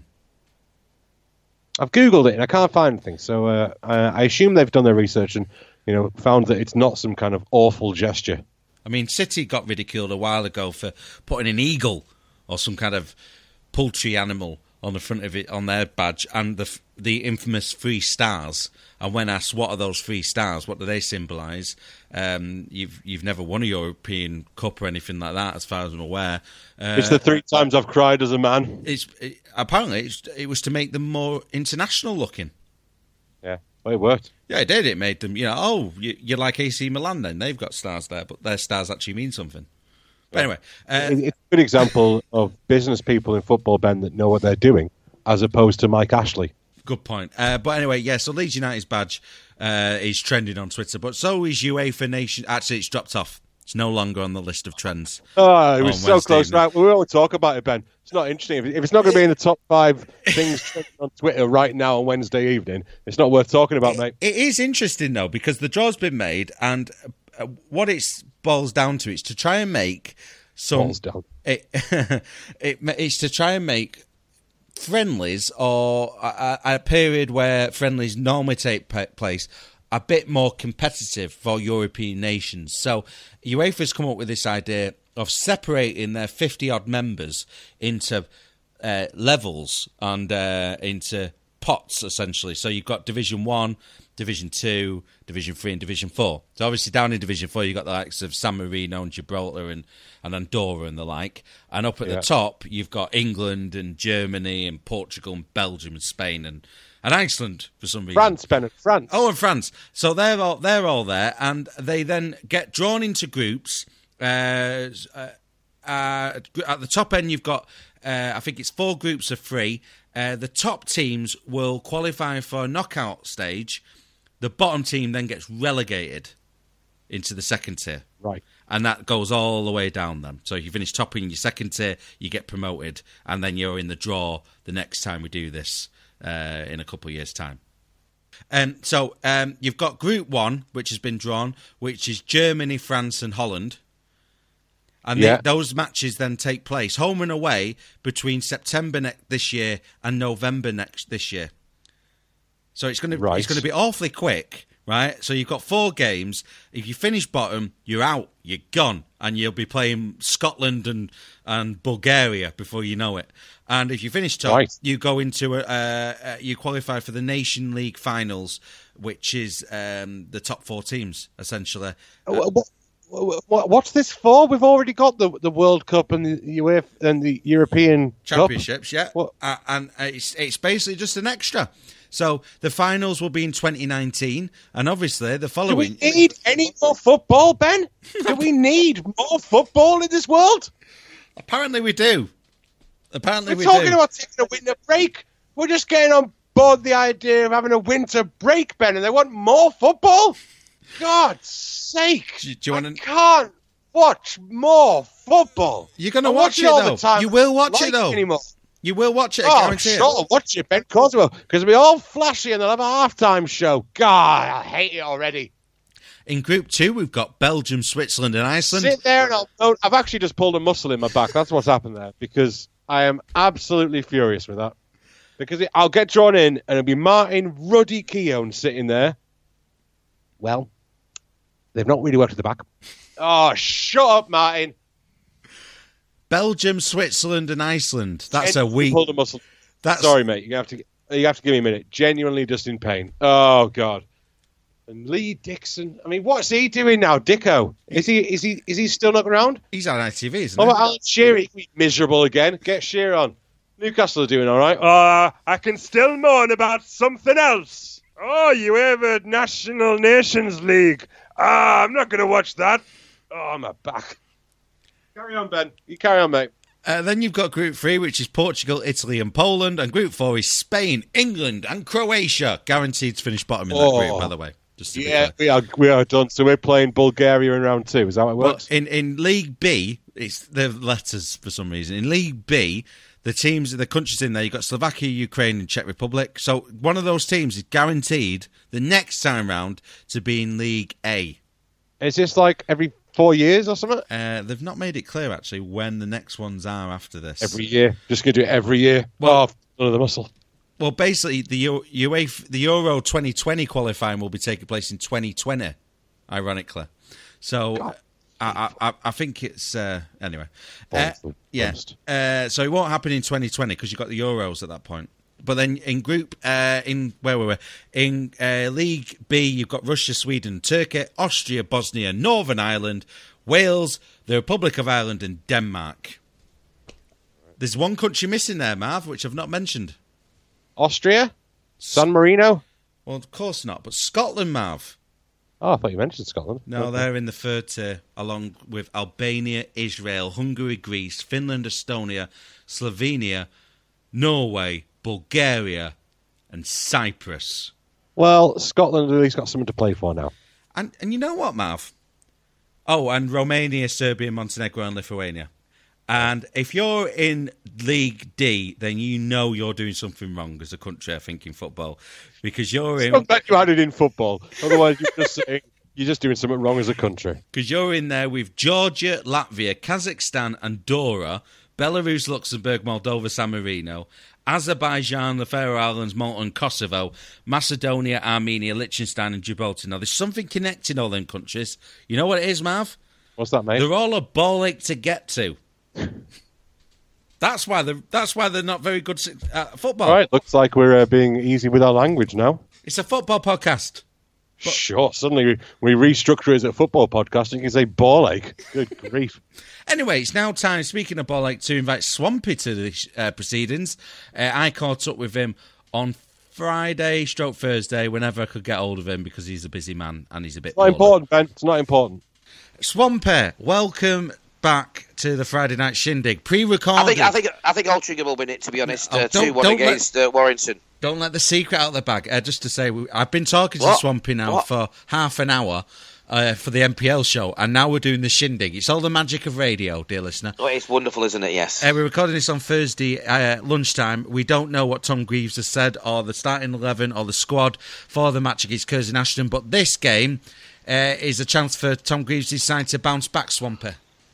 I've googled it and I can't find anything, so uh, I, I assume they've done their research and you know found that it's not some kind of awful gesture. I mean, City got ridiculed a while ago for putting an eagle or some kind of poultry animal on the front of it on their badge, and the the infamous three stars. And when asked what are those three stars, what do they symbolise? Um, you've you've never won a European Cup or anything like that, as far as I'm aware. Uh, It's the three times I've cried as a man. It's it, apparently it's, it was to make them more international looking. Yeah, well, it worked. Yeah, it did. It made them, you know, oh, you, you're like A C Milan then. They've got stars there, but their stars actually mean something. But anyway. Uh, It- It's a good example of business people in football, Ben, that know what they're doing, as opposed to Mike Ashley. Good point. Uh, but anyway, yeah, so Leeds United's badge uh, is trending on Twitter, but so is UEFA Nation. Actually, it's dropped off. It's no longer on the list of trends. Oh, it was on so Wednesday close. evening. Right, we won't talk about it, Ben. It's not interesting. If, if it's not going to be in the top five things trending on Twitter right now on Wednesday evening, it's not worth talking about, mate. It is interesting, though, because the draw's been made, and uh, what it boils down to is to try and make some... Balls down. It, it, it's to try and make friendlies, or a, a period where friendlies normally take place, a bit more competitive for European nations. So UEFA's come up with this idea of separating their fifty-odd members into uh, levels and uh, into pots, essentially. So you've got Division one, Division two, Division three and Division four. So obviously down in Division four you've got the likes of San Marino and Gibraltar and, and Andorra and the like. And up at Yeah. the top you've got England and Germany and Portugal and Belgium and Spain and, and Iceland for some reason. France, Ben, France. Oh, and France. So they're all they're all there, and they then get drawn into groups. Uh, uh, uh, at the top end, you've got uh, I think it's four groups of three. Uh, the top teams will qualify for a knockout stage. The bottom team then gets relegated into the second tier. Right. And that goes all the way down then. So if you finish top in your second tier, you get promoted, and then you're in the draw the next time we do this uh, in a couple of years' time. And so um, you've got Group one, which has been drawn, which is Germany, France and Holland. And Yeah. they, those matches then take place home and away between September ne- this year and November next this year. So it's going to Right. it's going to be awfully quick, right? So you've got four games. If you finish bottom, you're out, you're gone, and you'll be playing Scotland and, and Bulgaria before you know it. And if you finish top, Right. you go into a, uh, uh, you qualify for the Nation League finals, which is um, the top four teams essentially. Uh, what, what, what's this for? We've already got the the World Cup and the UEFA and the European Championships, yeah. What? Uh, and it's it's basically just an extra. So the finals will be in twenty nineteen, and obviously the Cup. Do we following. need any more football, Ben? Do we need more football in this world? Apparently we do. Apparently We're we talking do. about taking a winter break. We're just getting on board the idea of having a winter break, Ben, and they want more football? God's sake. Do, do you want I to? can't watch more football. You're going to I watch it all though. the time. You will watch Like it though. Anymore. You will watch it. I Oh, guarantee it. sure, watch it, Ben. Of course we will. Because it'll be all flashy and they'll have a halftime show. God, I hate it already. In Group Two, we've got Belgium, Switzerland, and Iceland. Sit there and I'll. No, I've actually just pulled a muscle in my back. That's what's happened there. Because I am absolutely furious with that. Because it, I'll get drawn in and it'll be Martin Ruddy Keown sitting there. Well, they've not really worked at the back. Oh, shut up, Martin. Belgium, Switzerland, and Iceland. That's a Genuinely week. Pulled a muscle. That's Sorry, mate. You have to. You have to give me a minute. Genuinely, just in pain. Oh God. And Lee Dixon. I mean, what's he doing now, Dicko? Is he? Is he? Is he still not around? He's on I T V, isn't What he? about Alan Shearer? He can be miserable again. Get Shearer on. Newcastle are doing all right. Uh, I can still moan about something else. Oh, you have a National Nations League. Ah, I'm not going to watch that. Oh, my back. Carry on, Ben. You carry on, mate. Uh, then you've got Group Three, which is Portugal, Italy, and Poland, and Group Four is Spain, England, and Croatia, guaranteed to finish bottom in that Oh. group. By the way, Just to be Yeah, clear. we are we are done. So we're playing Bulgaria in round two. Is that how it works? But in, in League B, it's the letters for some reason. In League B, the teams, the countries in there, you've got Slovakia, Ukraine, and Czech Republic. So one of those teams is guaranteed the next time round to be in League A. Is this like every four years or something? Uh, they've not made it clear actually when the next ones are after this. Every year. Just going to do it every year. Well- oh, none of the muscle. Well, basically, the U- UEFA, the Euro twenty twenty qualifying will be taking place in twenty twenty, ironically. So, I, I, I think it's uh, anyway. Uh, Balls, yeah. burst. Uh, so it won't happen in twenty twenty because you've got the Euros at that point. But then in group, uh, in where we were in uh, League B, you've got Russia, Sweden, Turkey, Austria, Bosnia, Northern Ireland, Wales, the Republic of Ireland, and Denmark. There's one country missing there, Marv, which I've not mentioned. Austria? San Marino? Well, of course not. But Scotland, Marv. Oh, I thought you mentioned Scotland. No, Okay. they're in the third tier, along with Albania, Israel, Hungary, Greece, Finland, Estonia, Slovenia, Norway, Bulgaria, and Cyprus. Well, Scotland at least got something to play for now. And and you know what, Marv? Oh, and Romania, Serbia, Montenegro, and Lithuania. And if you're in League D, then you know you're doing something wrong as a country, I think, in football. Because you're in... I bet you had it in football. Otherwise, you're just saying you're just doing something wrong as a country. Because you're in there with Georgia, Latvia, Kazakhstan, Andorra, Belarus, Luxembourg, Moldova, San Marino, Azerbaijan, the Faroe Islands, Malta, and Kosovo, Macedonia, Armenia, Liechtenstein, and Gibraltar. Now, there's something connecting all them countries. You know what it is, Marv? What's that, mate? They're all a ball ache to get to. That's why they're, that's why they're not very good at football. All right, looks like we're uh, being easy with our language now. It's a football podcast. Sure, suddenly we, we restructure it as a football podcast and you can say ball ache. Good grief. Anyway, it's now time, speaking of ball ache, to invite Swampy to the uh, proceedings. Uh, I caught up with him on Friday, stroke Thursday, whenever I could get hold of him because he's a busy man and he's a bit It's not poorly. important, Ben. It's not important. Swampy, welcome back to the Friday Night Shindig. Pre-recorded. I think I think I think Altrincham will win it. To be honest, Oh, uh, don't- two one don't against uh, Warrington. Don't let the secret out of the bag. Uh, just to say, we, I've been talking to What? Swampy now What? for half an hour uh, for the M P L show, and now we're doing the Shindig. It's all the magic of radio, dear listener. Oh, it's wonderful, isn't it? Yes. Uh, we're recording this on Thursday uh, lunchtime. We don't know what Tom Greaves has said, or the starting eleven, or the squad for the match against Curzon Ashton, but this game uh, is a chance for Tom Greaves' side to bounce back, Swampy.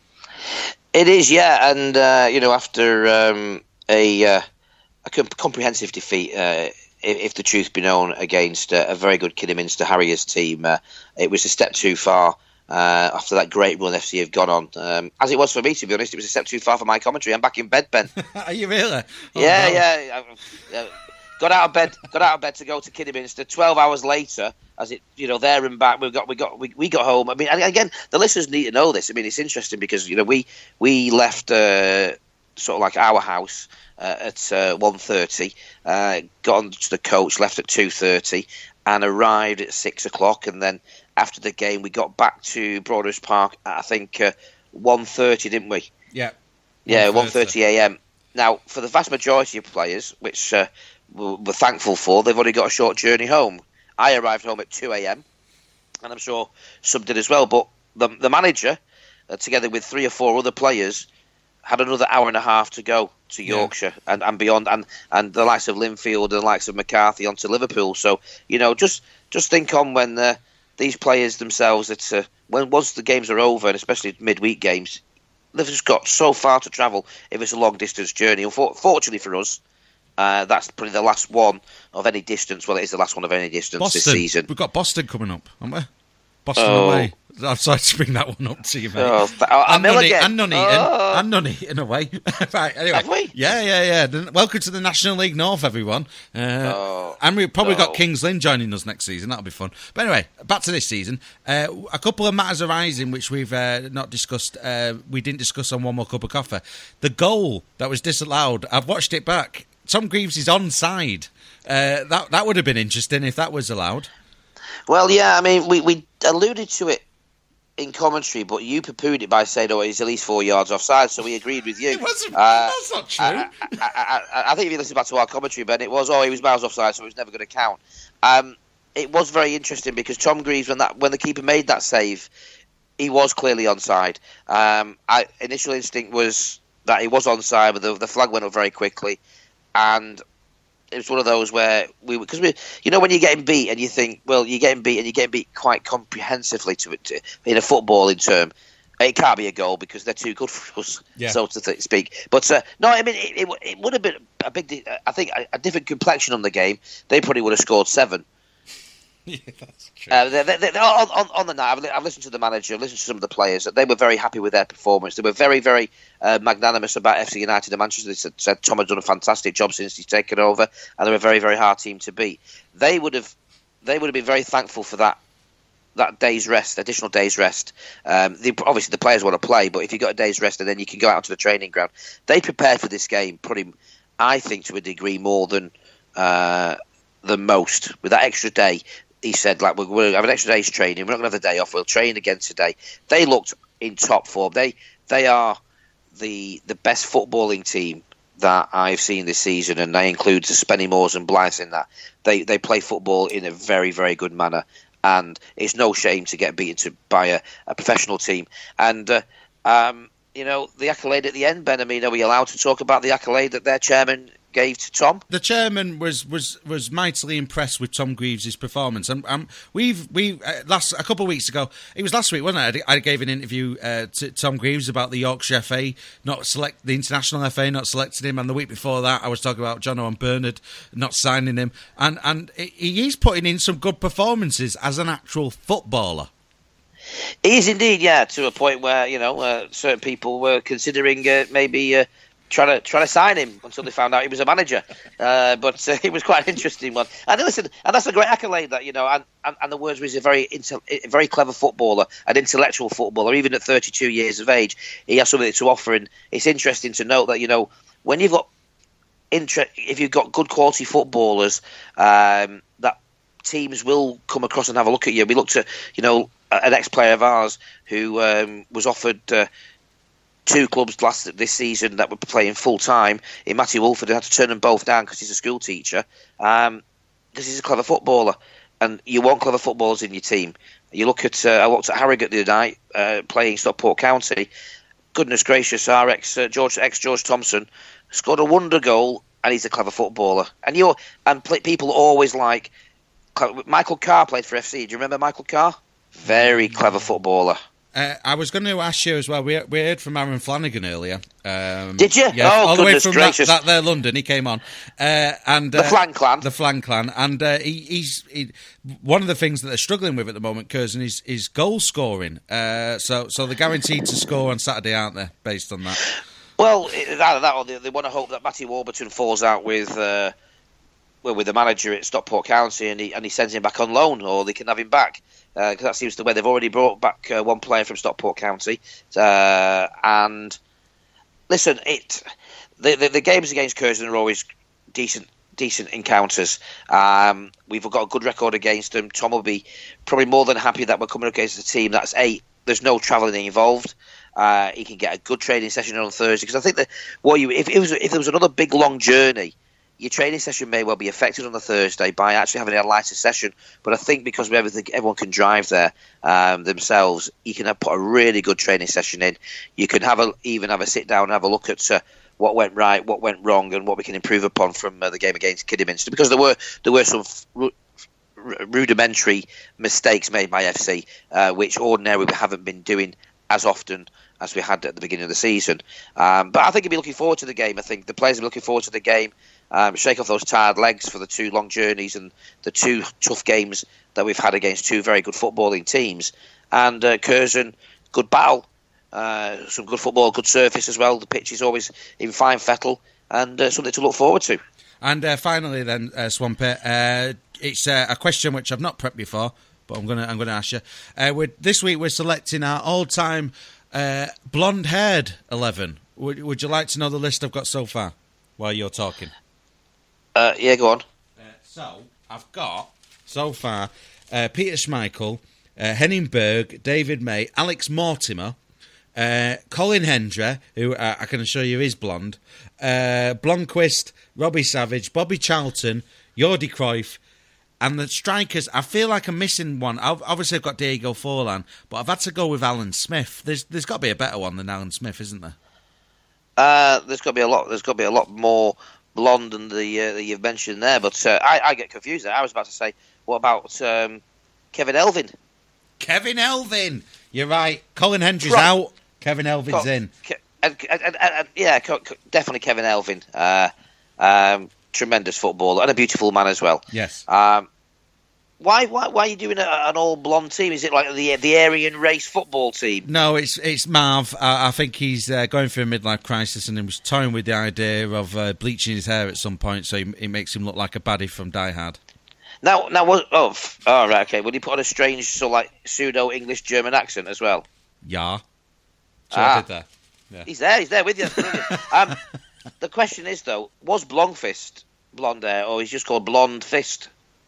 It is, yeah, and uh, you know, after um, a uh, a comp- comprehensive defeat, uh, if, if the truth be known, against uh, a very good Kidderminster Harriers team, uh, it was a step too far. Uh, after that great run F C have gone on, um, as it was for me, to be honest, it was a step too far for my commentary. I'm back in bed, Ben. Are you really? Oh, yeah, no. yeah. I, uh, got out of bed. Got out of bed to go to Kidderminster. Twelve hours later, as it, you know, there and back, we got, we got, we, we got home. I mean, and again, the listeners need to know this. I mean, it's interesting because you know we we left uh, sort of like our house uh, at uh, one thirty, uh, got on to the coach, left at two thirty, and arrived at six o'clock, and then after the game, we got back to Broadhurst Park at I think uh, one thirty, didn't we? Yeah. Yeah, one thirty a.m. Now, for the vast majority of players, which uh, we're we're thankful for, they've only got a short journey home. I arrived home at two a.m, and I'm sure some did as well. But the, the manager, uh, together with three or four other players, had another hour and a half to go to Yorkshire yeah. and, and beyond, and, and the likes of Linfield and the likes of McCarthy onto Liverpool. So, you know, just just think on when uh, these players themselves, that uh, when once the games are over, and especially midweek games, they've just got so far to travel if it's a long distance journey. Unfortunately for us, uh, that's probably the last one of any distance. Well, it is the last one of any distance Boston. this season. We've got Boston coming up, haven't we? Boston Oh. away. I'm sorry to bring that one up to you, mate. Oh, th- oh, and, Mill none again. and none eaten. Oh. And none eaten away. Right, anyway. Have we? Yeah, yeah, yeah. Then welcome to the National League North, everyone. Uh, Oh, and we've probably no. got Kings Lynn joining us next season. That'll be fun. But anyway, back to this season. Uh, a couple of matters arising which we've uh, not discussed. Uh, we didn't discuss on One More Cup of Coffee. The goal that was disallowed, I've watched it back. Tom Greaves is onside. Uh, that, that would have been interesting if that was allowed. Well, yeah, I mean, we, we alluded to it in commentary, but you poo-pooed it by saying, oh, he's at least four yards offside, so we agreed with you. It wasn't, Uh, that's not true. I, I, I, I think if you listen back to our commentary, Ben, it was, oh, he was miles offside, so it was never going to count. Um, it was very interesting because Tom Greaves, when that when the keeper made that save, he was clearly onside. Um, I, initial instinct was that he was onside, but the, the flag went up very quickly, and it was one of those where we, because we, you know, when you're getting beat and you think, well, you're getting beat and you're getting beat quite comprehensively to it to, in a footballing term. It can't be a goal because they're too good for us, yeah. so to th- speak. But uh, no, I mean, it, it, it would have been a big, I think, a, a different complexion on the game. They probably would have scored seven. Yeah, that's true. Uh, they, they, they, on, on, on the night, I've, I've listened to the manager, I've listened to some of the players. They were very happy with their performance. They were very, very uh, magnanimous about F C United and Manchester. They said, said Tom had done a fantastic job since he's taken over, and they're a very, very hard team to beat. They would have, they would have been very thankful for that. That day's rest, additional day's rest. Um, the, obviously, the players want to play, but if you've got a day's rest and then you can go out onto the training ground, they prepared for this game, probably, I think, to a degree more than uh, than most. With that extra day, he said, like, we're, we're have an extra day's training. We're not going to have the day off. We'll train again today. They looked in top form. They they are the the best footballing team that I've seen this season, and they include the Spennymoors and Blythe in that. They they play football in a very, very good manner. And it's no shame to get beaten to, by a, a professional team. And, uh, um, you know, the accolade at the end, Ben, I mean, are we allowed to talk about the accolade that their chairman gave to Tom? The chairman was was, was mightily impressed with Tom Greaves' performance. And um, we've, we uh, last a couple of weeks ago, it was last week, wasn't it? I gave an interview uh, to Tom Greaves about the Yorkshire F A, not select the International F A, not selecting him. And the week before that, I was talking about John Owen Bernard not signing him. And, and he is putting in some good performances as an actual footballer. He is indeed, yeah, to a point where, you know, uh, certain people were considering uh, maybe... Uh, Trying to trying to sign him until they found out he was a manager, uh, but uh, it was quite an interesting one. And listen, and that's a great accolade that you know. And, and, and the words was a very a very clever footballer, an intellectual footballer. Even at thirty-two years of age, he has something to offer. And it's interesting to note that you know when you've got inter- if you've got good quality footballers, um, that teams will come across and have a look at you. We looked at you know an ex-player of ours who um, was offered. Uh, Two clubs last this season that were playing full time in Matthew Wolford and had to turn them both down because he's a school teacher. Um, because he's a clever footballer, and you want clever footballers in your team. You look at uh, I looked at Harrogate the other night uh, playing Stockport County. Goodness gracious, our ex uh, George ex George Thompson scored a wonder goal, and he's a clever footballer. And you and play, people always like Michael Carr played for F C. Do you remember Michael Carr? Very clever footballer. Uh, I was going to ask you as well. We we heard from Aaron Flanagan earlier. Um, Did you? Yeah, oh, all the way goodness from gracious. that, that there London. He came on, uh, and the uh, Flan Clan. The Flan Clan, and uh, he, he's he, one of the things that they're struggling with at the moment, Curzon, is is goal scoring. Uh, so so they're guaranteed to score on Saturday, aren't they? Based on that. Well, either that or they, they want to hope that Matty Warburton falls out with. Uh, well, with the manager at Stockport County, and he and he sends him back on loan, or they can have him back. Because uh, that seems the way they've already brought back uh, one player from Stockport County, uh, and listen, it the, the the games against Curzon are always decent decent encounters. Um, we've got a good record against them. Tom will be probably more than happy that we're coming up against a team that's eight. There's no travelling involved. Uh, he can get a good training session on Thursday because I think that what you if it was if there was another big long journey. Your training session may well be affected on the Thursday by actually having a lighter session, but I think because we everything, everyone can drive there um, themselves, you can have, put a really good training session in. You can have a, even have a sit down and have a look at uh, what went right, what went wrong, and what we can improve upon from uh, the game against Kidderminster. Because there were there were some ru- rudimentary mistakes made by F C, uh, which ordinarily we haven't been doing as often as we had at the beginning of the season. Um, but I think he'll be looking forward to the game. I think the players will be looking forward to the game. Um, shake off those tired legs for the two long journeys and the two tough games that we've had against two very good footballing teams. And uh, Curzon, good battle, uh, some good football, good surface as well. The pitch is always in fine fettle, and uh, something to look forward to. And uh, finally, then, uh, Swampy, uh, it's uh, a question which I've not prepped before, but I'm gonna I'm gonna ask you. Uh, we're, this week we're selecting our all-time uh, blonde-haired eleven. Would Would you like to know the list I've got so far while you're talking? Uh, yeah, go on. Uh, so, I've got, so far, uh, Peter Schmeichel, uh, Henning Berg, David May, Alex Mortimer, uh, Colin Hendry, who uh, I can assure you is blonde, uh, Blomqvist, Robbie Savage, Bobby Charlton, Jordi Cruyff, And the strikers, I feel like I'm missing one. I've, obviously, I've got Diego Forlan, but I've had to go with Alan Smith. There's there's got to be a better one than Alan Smith, isn't there? Uh, there's got to be a lot. There's got to be a lot more blonde than the uh, that you've mentioned there. But uh, I, I get confused there. I was about to say, what about um, Kevin Elvin? Kevin Elvin, you're right. Colin Hendry's Right. out. Kevin Elvin's Co- in. Ke- and, and, and, and, yeah, co- co- definitely Kevin Elvin. Uh, um, tremendous footballer and a beautiful man as well. Yes. Um, why, why, why are you doing a, an all blonde team? Is it like the the Aryan race football team? No, it's it's Marv. I, I think he's uh, going through a midlife crisis, and he was toying with the idea of uh, bleaching his hair at some point, so he, it makes him look like a baddie from Die Hard. Now, now, what? Oh, f- oh, right, okay. Would he put on a strange, so like pseudo English German accent as well? Yeah. So Ah. I did that. Yeah. He's there. He's there with you. That's brilliant. um, the question is though, was Blondfist blonde hair, or he's just called Blonde Fist?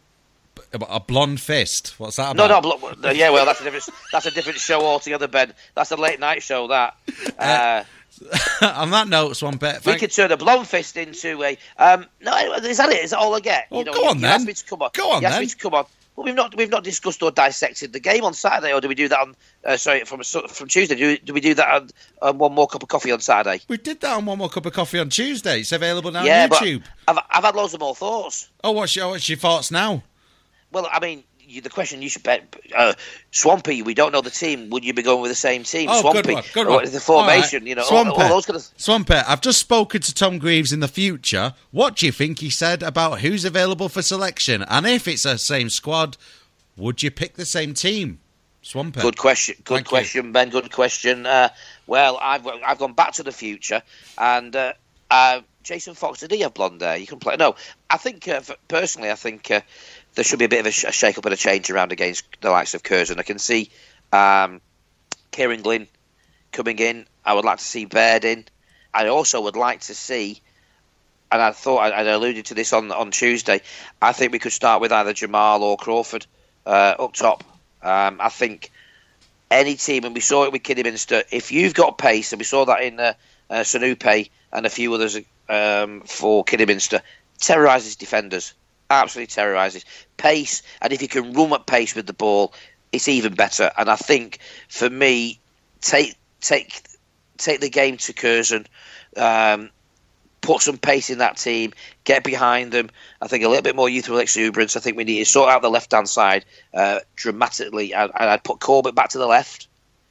A blonde fist. What's that No, about? no, blo- yeah. Well, that's a different. That's a different show altogether, Ben. That's a late night show. That. Uh, On that note, Swampert, we thank- could turn a blonde fist into a. Um, no, is that it? Is that all I get? Well, you know, go you, on you then. asked me to come on. Go on you asked then. me to come on. Well, we've not we've not discussed or dissected the game on Saturday, or do we do that on? Uh, sorry, from from Tuesday. Do, do we do that on, on one more cup of coffee on Saturday? we did that on One More Cup of Coffee on Tuesday. It's available now yeah, on but YouTube. I've I've had loads of more thoughts. Oh, what's your, what's your thoughts now? Well, I mean, you, the question you should bet, uh, Swampy. We don't know the team. Would you be going with the same team? Oh, Swampy, good one, good what one. is the formation? All right. You know, all, Swampert, all those kind of. Swampert, I've just spoken to Tom Greaves in the future. What do you think he said about who's available for selection? And if it's the same squad, would you pick the same team? Swampert. Good question. Good Thank question, you. Ben. Good question. Uh, well, I've I've gone back to the future, and uh, uh, Jason Fox, did he have blonde hair? You can play. No, I think uh, personally, I think uh, there should be a bit of a, sh- a shake up and a change around against the likes of Curzon. I can see um, Kieran Glynn coming in. I would like to see Baird in. I also would like to see, and I thought I, I alluded to this on on Tuesday. I think we could start with either Jamal or Crawford uh, up top. Um, I think any team, and we saw it with Kidderminster, if you've got pace, and we saw that in uh, uh, Sanupe and a few others um, for Kidderminster, terrorises defenders. Absolutely terrorises. Pace, and if you can run at pace with the ball, it's even better. And I think, for me, take take take the game to Curzon, um, put some pace in that team, get behind them. I think a little bit more youthful exuberance. I think we need to sort out the left-hand side uh, dramatically. And, and I'd put Corbett back to the left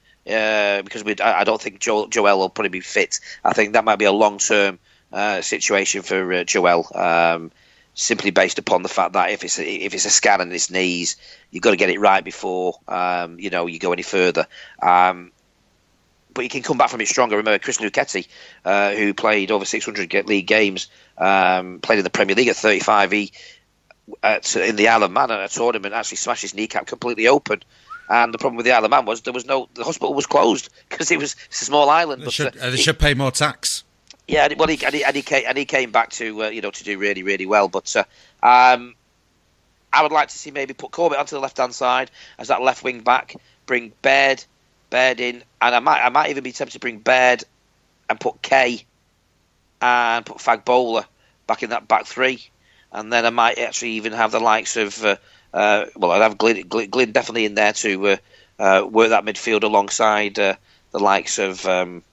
uh, because we, I, I don't think Joel, Joel will probably be fit. I think that might be a long-term uh, situation for uh, Joel, um, simply based upon the fact that if it's a, if it's a scan in his knees, you've got to get it right before um, you know you go any further. Um, But he can come back from it stronger. Remember Chris Luchetti, uh, who played over six hundred league games, um, played in the Premier League at thirty-five. He, at, in the Isle of Man at a tournament, actually smashed his kneecap completely open. And the problem with the Isle of Man was there was no the hospital was closed because it was it's a small island. They, but, should, uh, uh, they he- should pay more tax. yeah, well, he, and, he, and, he came, and he came back to uh, you know to do really really well. But uh, um, I would like to see maybe put Corbett onto the left hand side as that left wing back, bring Baird. Baird in, and I might I might even be tempted to bring Baird and put Kay and put Fag Bowler back in that back three, and then I might actually even have the likes of uh, uh, well I'd have Glyn, Glyn, Glyn definitely in there to uh, uh, work that midfield alongside uh, the likes of um,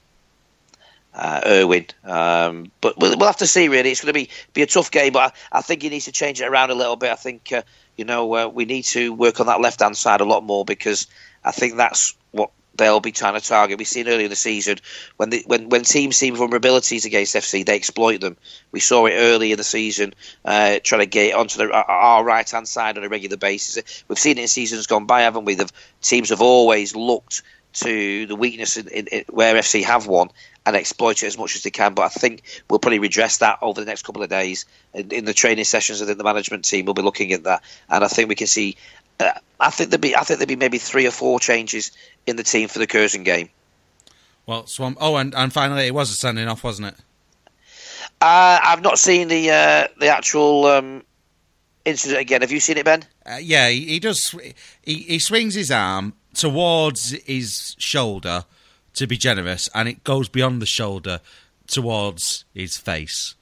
uh, Irwin. Um, but we'll, we'll have to see. Really, it's going to be be a tough game, but I, I think he needs to change it around a little bit. I think uh, you know uh, we need to work on that left hand side a lot more because I think that's what they'll be trying to target. We've seen earlier in the season when the, when when teams see vulnerabilities against F C, they exploit them. We saw it early in the season, uh, trying to get onto the, our right hand side on a regular basis. We've seen it in seasons gone by, haven't we? The teams have always looked to the weakness in, in, in where F C have won and exploit it as much as they can. But I think we'll probably redress that over the next couple of days in, in the training sessions. I think the management team will be looking at that, and I think we can see. Uh, I think there'd be I think there'd be maybe three or four changes in the team for the Curzon game. Well, Swamp. Oh, and, and finally, it was a sending off, wasn't it? Uh, I've not seen the uh, the actual um, incident again. Have you seen it, Ben? Uh, yeah, he, he does. He, he swings his arm towards his shoulder to be generous, and it goes beyond the shoulder towards his face.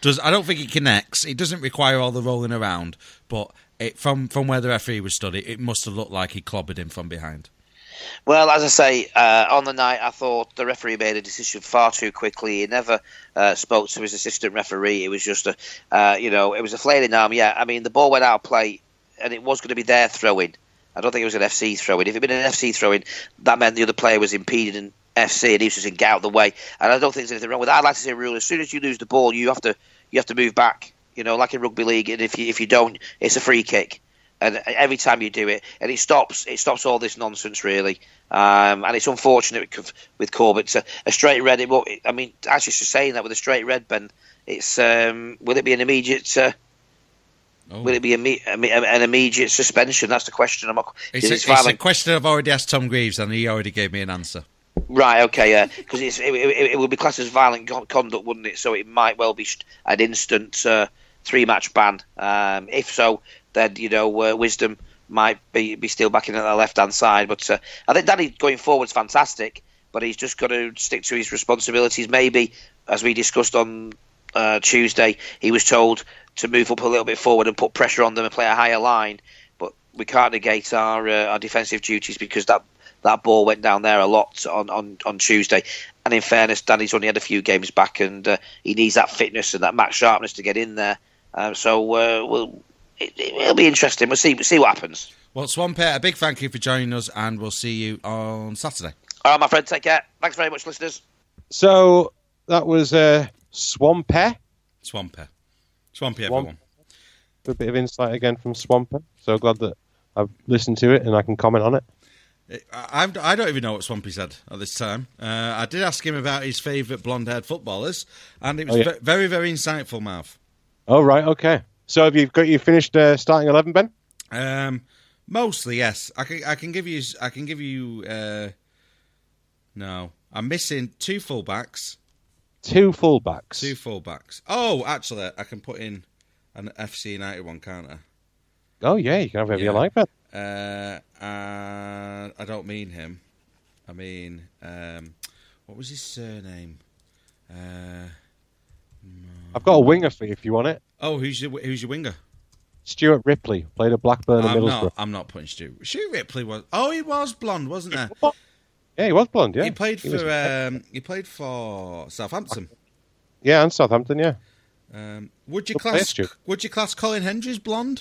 does. I don't think it connects. It doesn't require all the rolling around, but it, from from where the referee was stood, it, it must have looked like he clobbered him from behind. Well, as I say, uh, on the night, I thought the referee made a decision far too quickly. He never uh, spoke to his assistant referee. It was just a, uh, you know, it was a flailing arm. Yeah, I mean, the ball went out of play, and it was going to be their throw-in. I don't think it was an F C throw-in. If it had been an F C throw-in, that meant the other player was impeding F C, and he was just saying, get out of the way. And I don't think there's anything wrong with that. I'd like to see a rule: as soon as you lose the ball, you have to you have to move back. You know, like in rugby league, and if you if you don't, it's a free kick. And every time you do it, and it stops, it stops all this nonsense really. Um, and it's unfortunate with Corbett. A, a straight red. It, will, I mean, actually, just saying that with a straight red, Ben, it's um, will it be an immediate? Uh, oh. Will it be a, an immediate suspension? That's the question. I'm not, it's, a, it's, it's a question I've already asked Tom Greaves, and he already gave me an answer. Right, okay, yeah, because it, it, it would be classed as violent conduct, wouldn't it? So it might well be an instant uh, three-match ban. Um, if so, then you know uh, Wisdom might be, be still back in at the left-hand side. But uh, I think Danny going forward is fantastic, but he's just got to stick to his responsibilities. Maybe, as we discussed on uh, Tuesday, he was told to move up a little bit forward and put pressure on them and play a higher line. But we can't negate our uh, our defensive duties because that. That ball went down there a lot on, on, on Tuesday. And in fairness, Danny's only had a few games back and uh, he needs that fitness and that match sharpness to get in there. Uh, so uh, we'll, it, it'll be interesting. We'll see, we'll see what happens. Well, Swampert, a big thank you for joining us and we'll see you on Saturday. All right, my friend, take care. Thanks very much, listeners. So that was uh, Swampert. Swampert. Swampy, everyone. A bit of insight again from Swampert. So glad that I've listened to it and I can comment on it. I, I don't even know what Swampy said at this time. Uh, I did ask him about his favourite blonde-haired footballers, and it was oh, yeah. very, very insightful, Marv. Oh, right, okay. So have you got you finished uh, starting eleven, Ben? Um, mostly, yes. I can, I can give you. I can give you. Uh, no, I'm missing two fullbacks. Two fullbacks. Two fullbacks. Oh, actually, I can put in an F C United one, can't I? Oh yeah, you can have whatever yeah. you like, Ben. Uh, and I don't mean him. I mean, um, what was his surname? Uh, I've got a winger for you if you want it. Oh, who's your who's your winger? Stuart Ripley played at Blackburn and I'm Middlesbrough. Not, I'm not putting Stuart. Stuart Ripley was. Oh, he was blonde, wasn't there? Yeah, he was blonde. Yeah, he played for. He, was... um, he played for Southampton. Yeah, and Southampton. Yeah. Um, would you class? Would you class Colin Hendry blonde?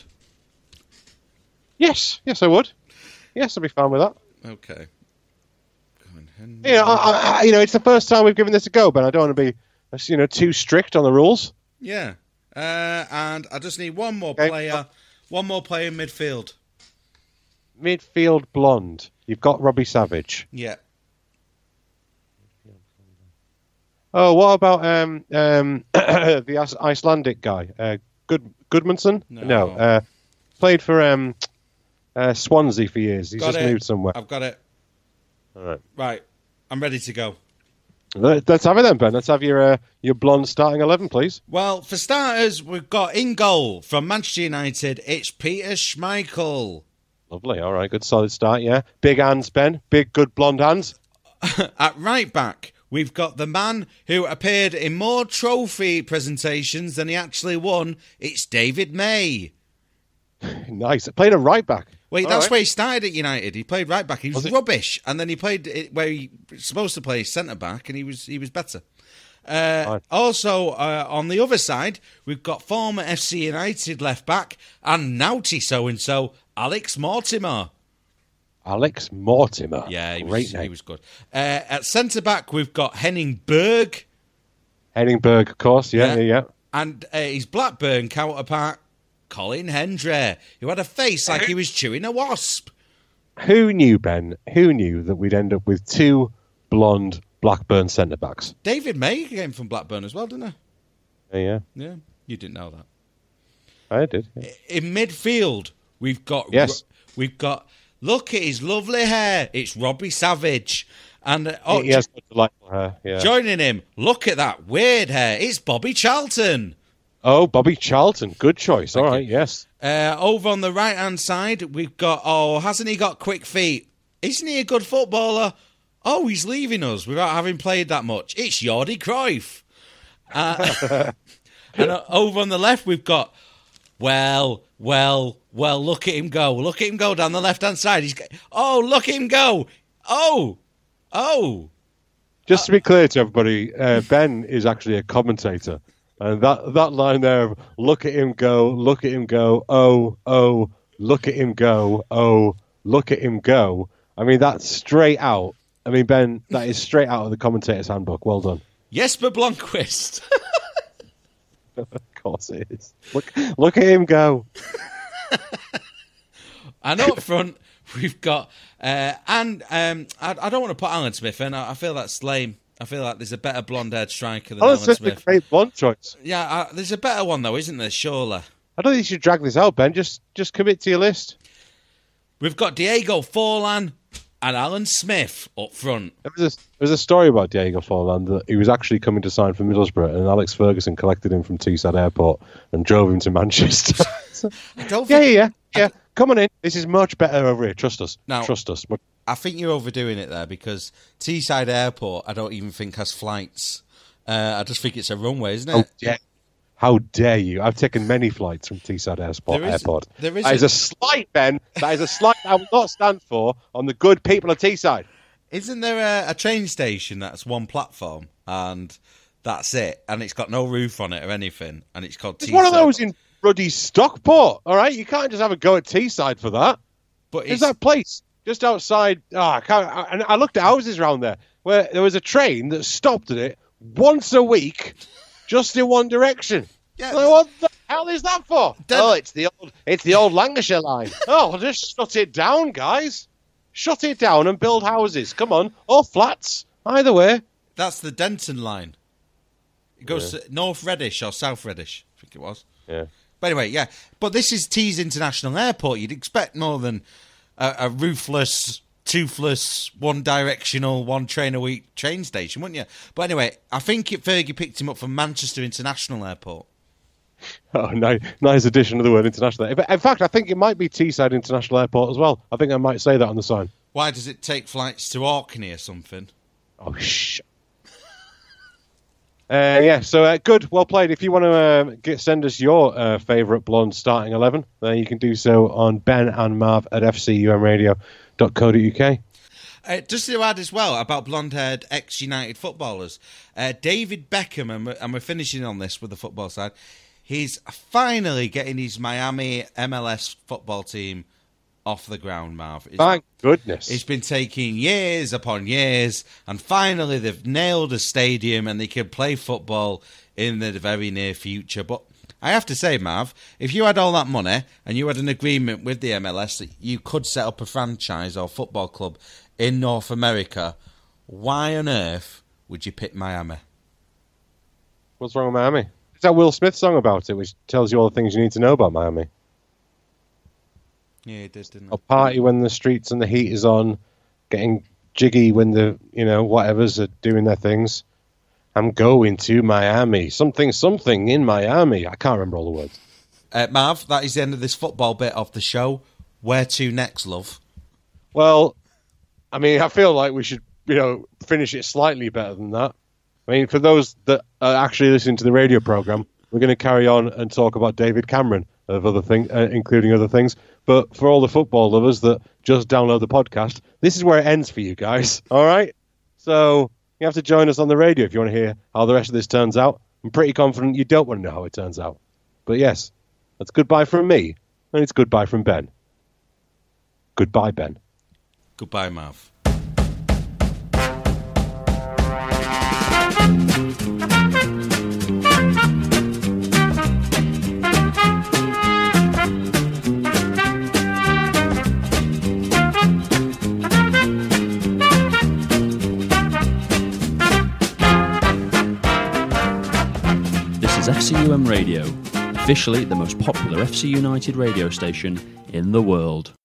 Yes, yes, I would. Yes, I'd be fine with that. Okay. You know, I, I, you know, it's the first time we've given this a go, but I don't want to be, you know, too strict on the rules. Yeah, uh, and I just need one more okay. player, one more player in midfield. Midfield blonde. You've got Robbie Savage. Yeah. Oh, what about um um the Icelandic guy, uh, Good Goodmanson? No, no uh, played for um. Uh, Swansea for years. He's got just it. moved somewhere. I've got it. All right. Right. I'm ready to go. Let's have it then, Ben. Let's have your uh, your blonde starting eleven, please. Well, for starters, we've got in goal from Manchester United, it's Peter Schmeichel. Lovely. All right. Good solid start, yeah. Big hands, Ben. Big, good blonde hands. At right back, we've got the man who appeared in more trophy presentations than he actually won. It's David May. Nice. Played a right back. Wait, All that's right. where he started at United. He played right back. He was, was rubbish, and then he played it where he was supposed to play centre back, and he was he was better. Uh, right. Also, uh, on the other side, we've got former F C United left back and naughty so and so Alex Mortimer. Alex Mortimer. Yeah, he Great was name. he was good. Uh, at centre back, we've got Henning Berg. Henning Berg, of course. Yeah, yeah, yeah. And uh, his Blackburn counterpart, Colin Hendry, who had a face like he was chewing a wasp. Who knew, Ben? Who knew that we'd end up with two blonde Blackburn centre backs? David May came from Blackburn as well, didn't he? Yeah, yeah. Yeah, you didn't know that. I did. Yeah. In midfield, we've got yes, we've got. Look at his lovely hair. It's Robbie Savage, and uh, oh, he has such delightful hair. Yeah. Joining him, look at that weird hair. It's Bobby Charlton. Oh, Bobby Charlton. Good choice. Thank All right, you. Yes. Uh, over on the right-hand side, we've got, oh, hasn't he got quick feet? Isn't he a good footballer? Oh, he's leaving us without having played that much. It's Jordi Cruyff. Uh, And uh, over on the left, we've got, well, well, well, look at him go. Look at him go down the left-hand side. He's Oh, look at him go. Oh, oh. Just to be clear to everybody, uh, Ben is actually a commentator. And that, that line there of, look at him go, look at him go, oh, oh, look at him go, oh, look at him go. I mean, that's straight out. I mean, Ben, that is straight out of the commentator's handbook. Well done. Jesper Blomqvist. Of course it is. Look, look at him go. And up front, we've got, uh, and um, I, I don't want to put Alan Smith in. I, I feel that's lame. I feel like there's a better blonde-haired striker than Alan Alan Smith. Smith's a great blonde choice. Yeah, uh, there's a better one, though, isn't there, surely? I don't think you should drag this out, Ben. Just just commit to your list. We've got Diego Forlan and Alan Smith up front. There was a, there was a story about Diego Forlan that he was actually coming to sign for Middlesbrough, and Alex Ferguson collected him from Teesside Airport and drove him to Manchester. I don't yeah, think... yeah, yeah, yeah. Come on in. This is much better over here. Trust us. Now, Trust us. I think you're overdoing it there because Teesside Airport, I don't even think has flights. Uh, I just think it's a runway, isn't it? Oh, yeah. How dare you? I've taken many flights from Teesside Airport. There is, Airport. There is that a... is a slight, Ben. That is a slight I will not stand for on the good people of Teesside. Isn't there a, a train station that's one platform and that's it? And it's got no roof on it or anything, and it's called It's Teesside. one of those in ruddy Stockport, all right? You can't just have a go at Teesside for that. But There's it's... that place just outside. Oh, I can't. I, and I looked at houses around there where there was a train that stopped at it once a week, just in one direction. Yeah. Like, what the hell is that for? Then- oh, it's the old, it's the old Lancashire line. Oh, just shut it down, guys. Shut it down and build houses. Come on, or flats. Either way. That's the Denton line. It goes yeah. to North Reddish or South Reddish, I think it was. Yeah. But anyway, yeah. But this is Tees International Airport. You'd expect more than a, a roofless, toothless, one-directional, one-train-a-week train station, wouldn't you? But anyway, I think it, Fergie picked him up from Manchester International Airport. Oh, nice, nice addition of the word international. In fact, I think it might be Teesside International Airport as well. I think I might say that on the sign. Why does it take flights to Orkney or something? Oh, shh. Uh, yeah, so uh, good, well played. If you want to uh, get, send us your uh, favourite blonde starting eleven, then you can do so on Ben and Marv at f c u m radio dot co dot u k. Uh, just to add as well about blonde-haired ex-United footballers, uh, David Beckham, and we're, and we're finishing on this with the football side, he's finally getting his Miami M L S football team off the ground, Marv. It's, Thank goodness. It's been taking years upon years, and finally they've nailed a stadium and they can play football in the very near future. But I have to say, Marv, if you had all that money and you had an agreement with the M L S that you could set up a franchise or football club in North America, why on earth would you pick Miami? What's wrong with Miami? It's that Will Smith song about it, which tells you all the things you need to know about Miami. Yeah, it did, didn't it? A party when the streets and the heat is on, getting jiggy when the, you know, whatevers are doing their things. I'm going to Miami. Something, something in Miami. I can't remember all the words. Uh, Marv, that is the end of this football bit of the show. Where to next, love? Well, I mean, I feel like we should, you know, finish it slightly better than that. I mean, for those that are actually listening to the radio program, we're going to carry on and talk about David Cameron, of other thing, uh, including other things. But for all the football lovers that just download the podcast, this is where it ends for you guys. All right? So you have to join us on the radio if you want to hear how the rest of this turns out. I'm pretty confident you don't want to know how it turns out. But yes, that's goodbye from me, and it's goodbye from Ben. Goodbye, Ben. Goodbye, Marv. F C U M Radio, officially the most popular F C United radio station in the world.